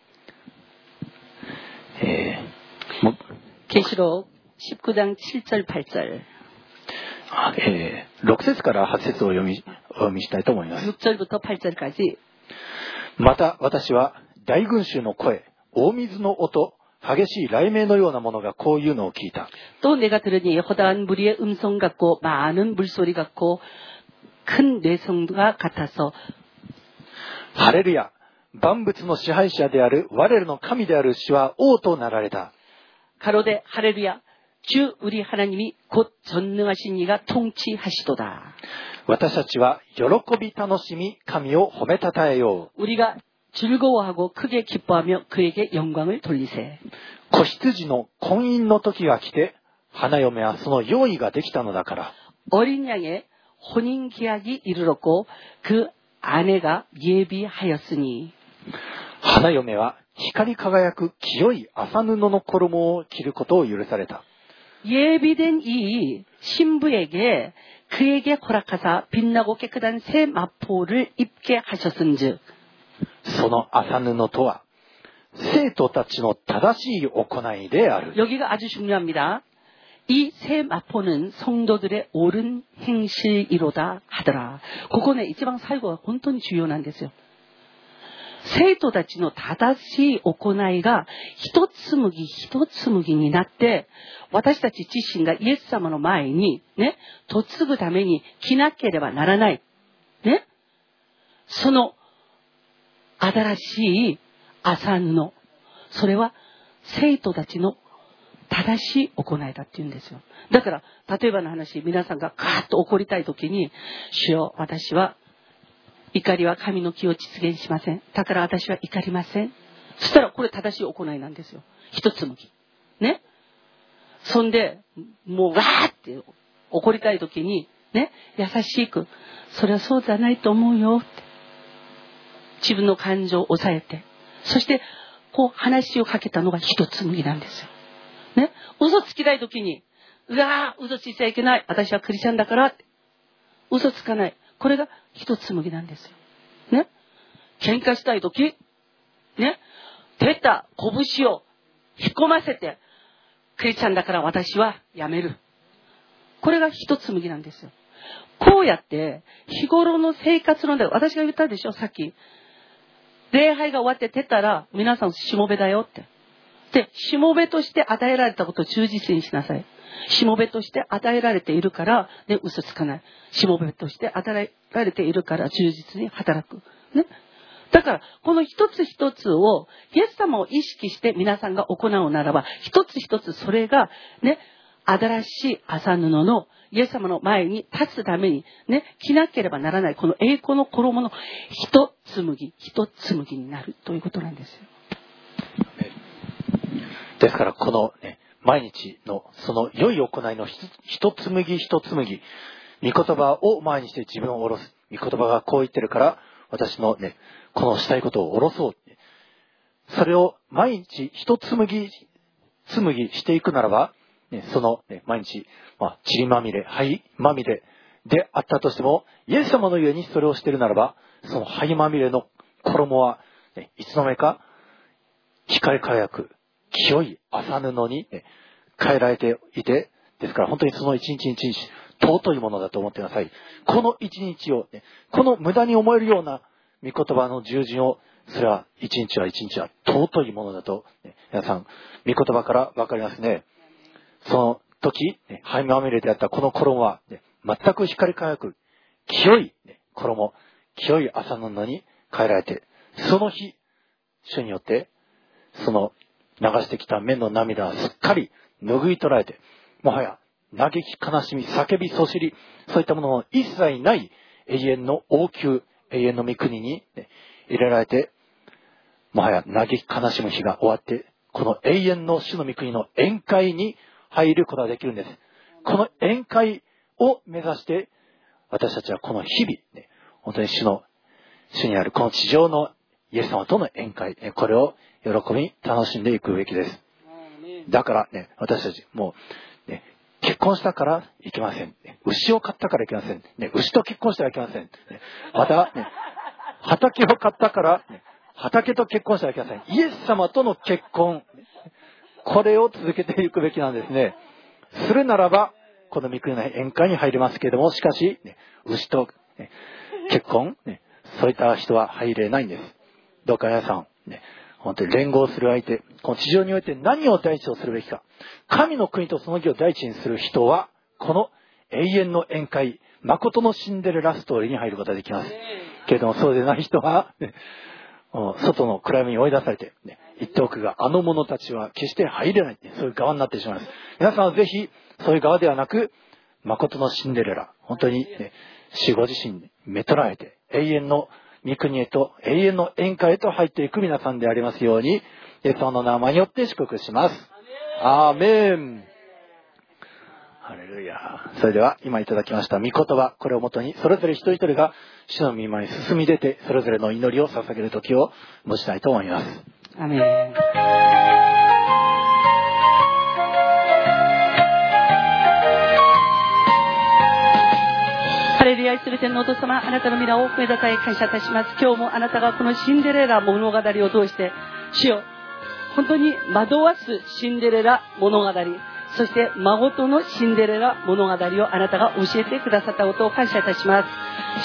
えー、 계시록 십구 장 칠 절 팔 절。 えー、ろく節からはち節を読み、お読みしたいと思います。 육 절부터 팔 절까지。 また私は大群衆の声、大水の音、激しい雷鳴のようなものがこういうのを聞いた。 또 내가 들으니 허다한 무리의 음성 같고 많은 물소리 같고 큰 뇌성과 같아서 ハレルヤ、万物の支配者である我らの神である主は王となられた。 가로되 할렐루야 주 우리 하나님이 곧 전능하신 이가 통치하시도다. 私たちは喜び楽しみ神を褒めたたえよう。 우리가 즐거워하고 크게 기뻐하며 그에게 영광을 돌리세. 子羊の婚姻の時が来て花嫁はその用意ができたのだから。 어린 양의 혼인 계약이 이르렀고 그 아내가 예비하였으니. 花嫁は光り輝く清い麻布の衣を着ることを許された。 예비된 이 신부에게 그에게 허락하사 빛나고 깨끗한 새 마포를 입게 하셨은즉. その麻布とは生徒たちの正しい行いである。 여기가 아주 중요합니다. 이 새 마포는 성도들의 옳은 행실이로다 하더라. ここね、一番最後は本当に重要なんですよ。生徒たちの正しい行いが一紡ぎ一紡ぎになって、私たち自身がイエス様の前にね、嫁ぐために着なければならない。ね。その新しい麻布。それは生徒たちの正しい行いだって言うんですよ。だから、例えばの話、皆さんがカーッと怒りたいときに、主よ、私は怒りは神の気を実現しません。だから私は怒りません。そしたらこれ正しい行いなんですよ。一つむき。ね。そんで、もうわーって怒りたいときに、ね、優しく、それはそうじゃないと思うよって。自分の感情を抑えて、そして、こう話をかけたのが一つむきなんですよ。ね。嘘つきたいときに、うわー、嘘ついちゃいけない。私はクリスチャンだからって。嘘つかない。これが一つむきなんですよ。ね。喧嘩したいとき、ね。出た拳を引っ込ませて、クリスチャンだから私はやめる。これが一つむきなんですよ。こうやって、日頃の生活の中で、私が言ったでしょ、さっき。礼拝が終わって出たら、皆さんしもべだよって。で、しもべとして与えられたことを忠実にしなさい。しもべとして与えられているから、ね、嘘つかない。しもべとして与えられているから忠実に働く。 ね。だから、この一つ一つを、イエス様を意識して皆さんが行うならば、一つ一つそれが、ね、新しい麻布のイエス様の前に立つために、ね、着なければならない、この栄光の衣の一紡ぎ、一紡ぎになるということなんですよ。 ですから、このね、毎日のその良い行いの一紡ぎ一紡ぎ、御言葉を前にして自分を下ろす。御言葉がこう言ってるから、私のね、このしたいことを下ろそう。それを毎日一紡ぎ、紡ぎしていくならば、ね、その、ね、毎日、まあ、塵まみれ、灰まみれであったとしても、イエス様のゆえにそれをしているならば、その灰まみれの衣は、ね、いつの間にか光り輝く清い麻布に、ね、変えられていて、ですから本当にその一日一日尊いものだと思ってください。この一日を、ね、この無駄に思えるような御言葉の従順を、それは一日は一日は尊いものだと、ね、皆さん御言葉から分かりますね。その時、ね、灰まみれであったこの衣は、ね、全く光り輝く清い、ね、衣、清い麻布に変えられて、その日、主によってその流してきた目の涙はすっかり拭い取られて、もはや嘆き悲しみ叫びそしり、そういったものの一切ない永遠の王宮、永遠の御国に、ね、入れられて、もはや嘆き悲しむ日が終わって、この永遠の主の御国の宴会に入ることができるんです。この宴会を目指して私たちはこの日々、ね、本当に主の主にあるこの地上のイエス様との宴会、ね、これを喜び楽しんでいくべきです。だからね、私たちもう、ね、結婚したからいけません。牛を買ったからいけません。ね、牛と結婚してはいけません。ね、また、ね、畑を買ったから、ね、畑と結婚してはいけません。イエス様との結婚、これを続けていくべきなんですね。するならば、この御国の宴会に入りますけれども、しかし、ね、牛と、ね、結婚、ね、そういった人は入れないんです。どうか皆さん、ね、本当に連合する相手、この地上において何を第一とするべきか。神の国とその義を第一にする人は、この永遠の宴会、誠のシンデレラストーリーに入ることができます。けれども、そうでない人は、ね、外の暗闇に追い出されて、ね、言っておくが、あの者たちは決して入れない、ね、そういう側になってしまいます。皆さんはぜひ、そういう側ではなく、誠のシンデレラ、本当に、ね、主ご自身にめとられて、永遠の御国へと、永遠の宴会へと入っていく皆さんでありますように、イエス様の名前によって祝福します。アーメン。ハレルヤ。それでは今いただきました御言葉、これをもとにそれぞれ一人一人が主の御前に進み出て、それぞれの祈りを捧げる時を持ちたいと思います。 アーメン。ハレルヤ。愛する天のお父様、あなたの皆を褒めたたえ感謝いたします。今日もあなたがこのシンデレラ物語を通して、主よ、本当に惑わすシンデレラ物語、そして誠のシンデレラ物語をあなたが教えてくださったことを感謝いたします。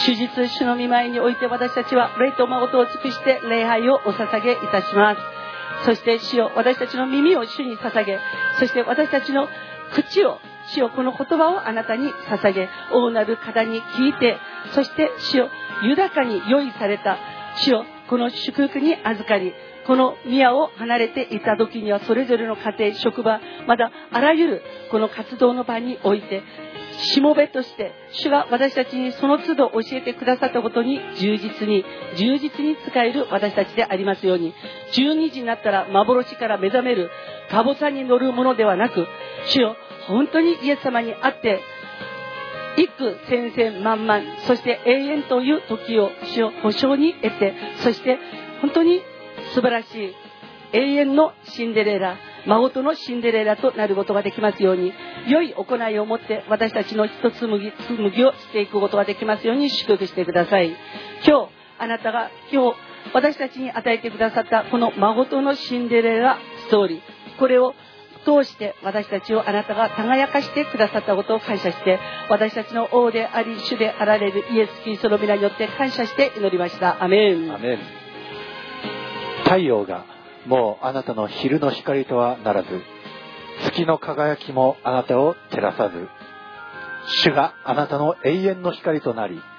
主実主の御前において私たちは霊と誠を尽くして礼拝をお捧げいたします。そして主よ、私たちの耳を主に捧げ、そして私たちの口を、主よ、この言葉をあなたに捧げ、大なる方に聞いて、そして主よ、豊かに用意された主よ、この祝福に預かり、この宮を離れていた時にはそれぞれの家庭、職場、またあらゆるこの活動の場において、しもべとして主が私たちにその都度教えてくださったことに従実に従実に使える私たちでありますように、じゅうにじになったら幻から目覚めるかぼさに乗るものではなく、主よ、本当にイエス様に会って幾千千万万、そして永遠という時を主を保証に得て、そして本当に素晴らしい永遠のシンデレラ、誠のシンデレラとなることができますように、良い行いをもって私たちの一つ麦紡ぎをしていくことができますように祝福してください。今日あなたが今日私たちに与えてくださったこの誠のシンデレラストーリー、これを通して私たちをあなたが輝かしてくださったことを感謝して、私たちの王であり主であられるイエス・キリストの皆によって感謝して祈りました。アメン。 アメン。太陽がもうあなたの昼の光とはならず、月の輝きもあなたを照らさず、主があなたの永遠の光となり、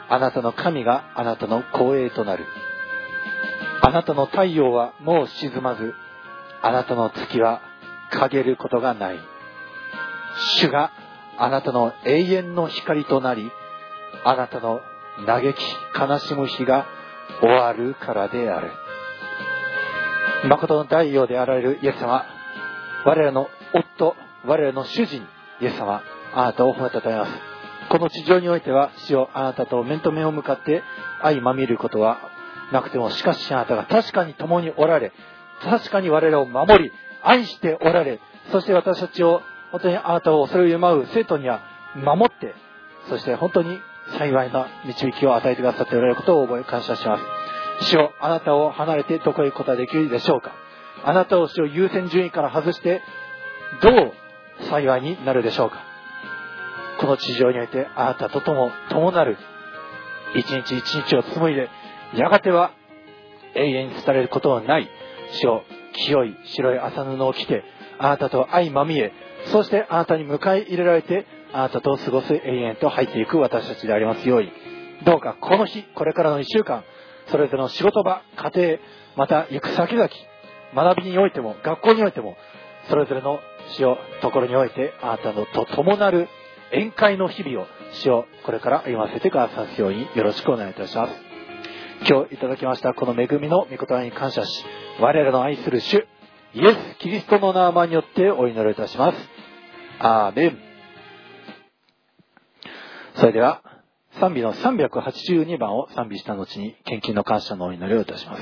あなたの神があなたの光栄となる。あなたの太陽はもう沈まず、あなたの月は陰ることがない。主があなたの永遠の光となり、あなたの嘆き悲しむ日が終わるからである。誠の大王であられるイエス様、我らの夫、我らの主人イエス様、あなたを褒めたたえます。この地上においては、主よ、あなたと面と面を向かって相まみることはなくても、しかしあなたが確かに共におられ、確かに我らを守り愛しておられ、そして私たちを本当にあなたをそれを祝う生徒には守って、そして本当に幸いな導きを与えてくださっておられることを覚え感謝します。主よ、あなたを離れてどこへ行くことができるでしょうか。あなたを主を優先順位から外してどう幸いになるでしょうか。この地上においてあなたと共共なる一日一日を紡いで、やがては永遠に伝えることはない主よ、清い白い麻布を着てあなたと相まみえ、そしてあなたに迎え入れられてあなたと過ごす永遠と入っていく私たちでありますように、どうかこの日、これからの一週間、それぞれの仕事場、家庭、また行く先々、学びにおいても学校においても、それぞれの主よところにおいてあなたのと共なる宴会の日々を主よこれから歩ませてくださるようによろしくお願いいたします。今日いただきましたこの恵みの御言葉に感謝し、我らの愛する主イエス・キリストの名前によってお祈りいたします。アーメン。それでは賛美のさんびゃくはちじゅうにばんを賛美した後に献金の感謝のお祈りをいたします。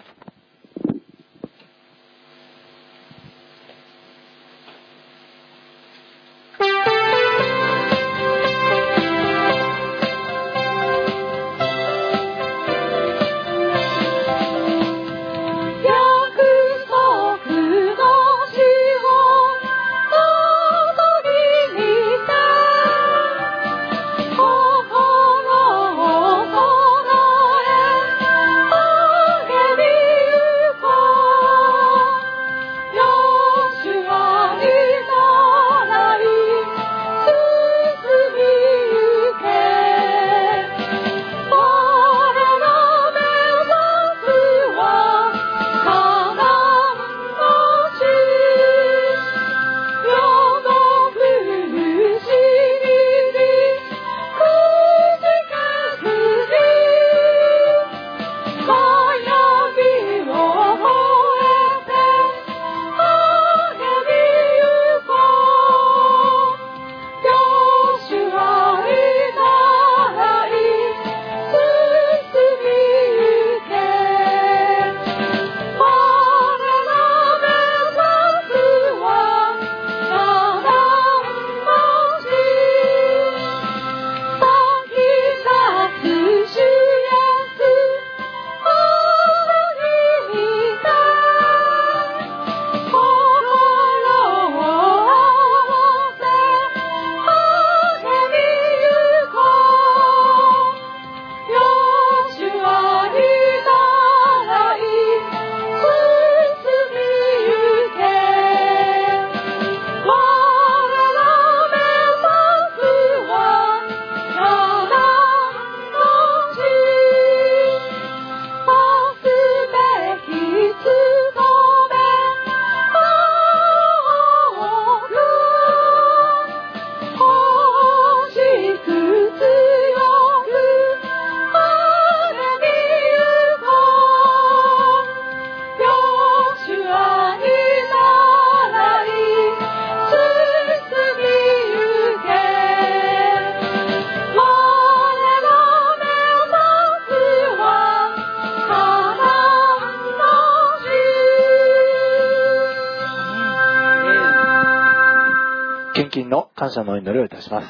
感謝のお祈りをいたします。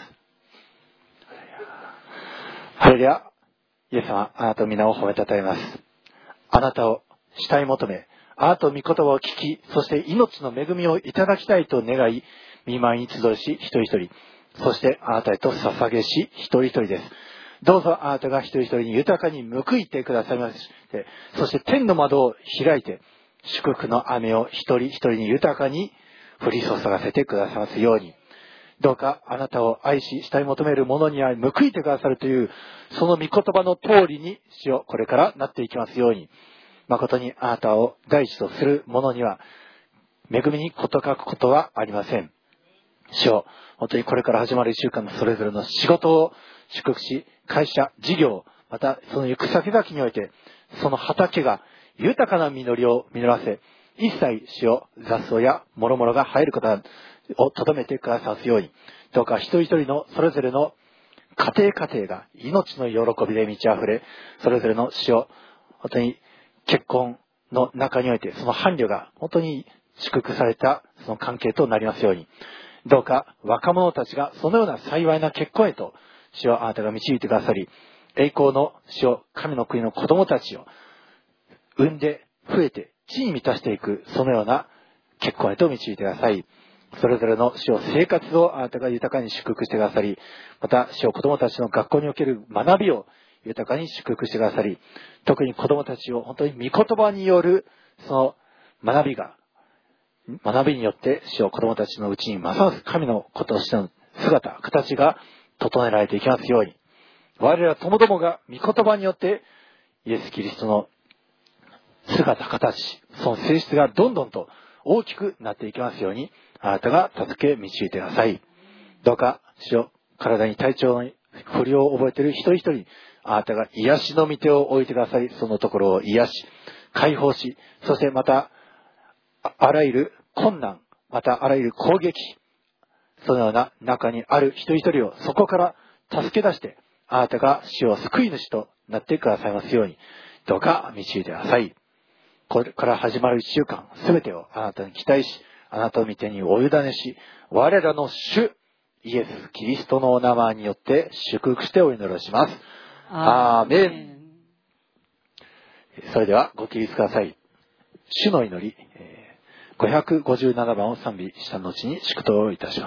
ハレルヤ。イエス様、あなたの皆を褒めたたえます。あなたを慕い求め、あなたの御言葉を聞き、そして命の恵みをいただきたいと願い、御前に集いし一人一人、そしてあなたへと捧げし一人一人です。どうぞあなたが一人一人に豊かに報いてくださいまして、そして天の窓を開いて祝福の雨を一人一人に豊かに降り注がせてくださいますように。 どうかあなたを愛し慕い求める者には報いてくださるというその御言葉の通りに主よこれからなっていきますように、誠にあなたを第一とする者には恵みに事欠くことはありません。主よ本当にこれから始まる一週間のそれぞれの仕事を祝福し、会社事業またその行く先々においてその畑が豊かな実りを実らせ、一切主よ雑草や諸々が生えることをとどめてくださすように、どうか一人一人のそれぞれの家庭家庭が命の喜びで満ち溢れ、それぞれの主よ本当に結婚の中においてその伴侶が本当に祝福されたその関係となりますように、どうか若者たちがそのような幸いな結婚へと主よあなたが導いてくださり、栄光の主よ神の国の子供たちを産んで増えて地に満たしていくそのような結婚へと導いてください。それぞれの主よ生活をあなたが豊かに祝福してくださり、また主よ子供たちの学校における学びを豊かに祝福してくださり、特に子供たちを本当に御言葉によるその学びが学びによって主よ子供たちのうちにますます神の子としての姿形が整えられていきますように、我らともどもが御言葉によってイエス・キリストの姿形その性質がどんどんと大きくなっていきますように、あなたが助け導いてください。どうか主よ体に体調の不良を覚えている一人一人、あなたが癒しの御手を置いてくださり、そのところを癒し解放し、そしてまた あ, あらゆる困難またあらゆる攻撃そのような中にある一人一人をそこから助け出して、あなたが主を救い主となってくださいますように、どうか導いてください。これから始まる一週間すべてをあなたに期待し、あなたの御手にお委ねし、我らの主イエス・キリストのお名前によって祝福してお祈りします。アーメン。それではご起立ください。主の祈りごひゃくごじゅうななばんを賛美した後に祝祷をいたします。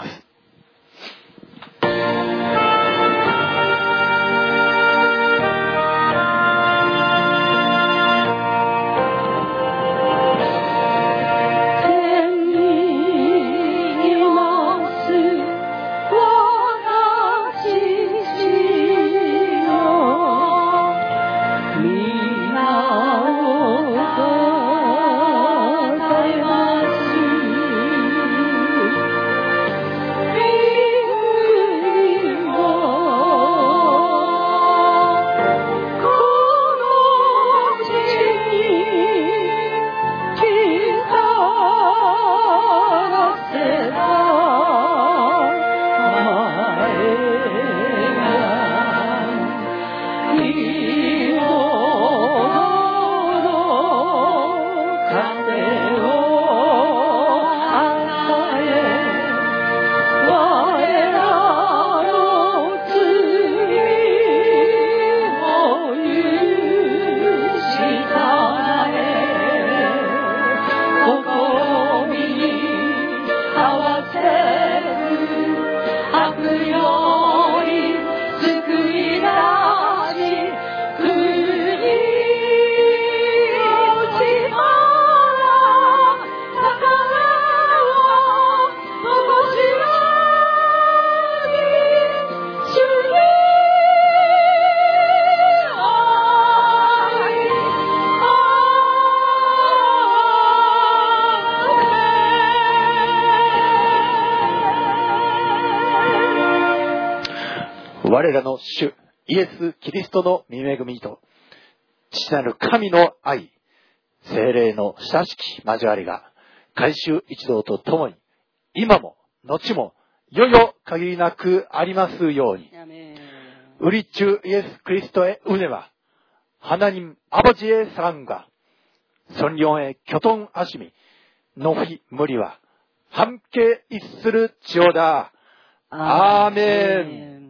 我らの主イエス・キリストの御恵みと父なる神の愛、聖霊の親しき交わりが改宗一同とともに今も後もよよ限りなくありますように。ウリチュイエス・クリスト의 은혜와 하나님 아버지의 사랑과 성령의 교통하심이 높이 무리와 함께 있을지어다. 아멘.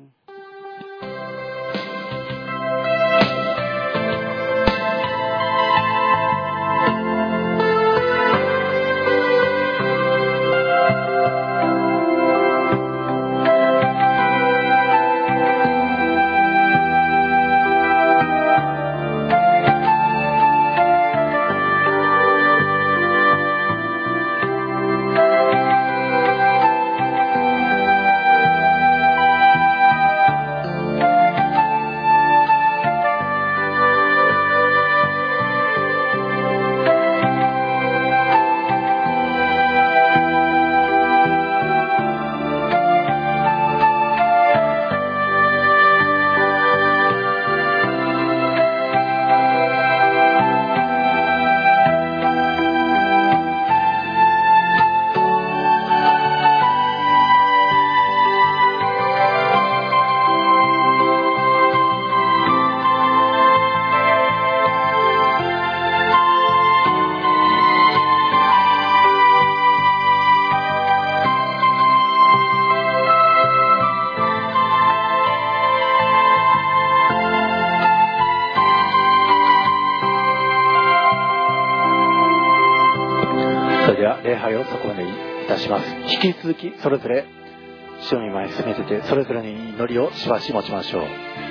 たします。引き続きそれぞれ主の御前に進めてて、それぞれに祈りをしばし持ちましょう。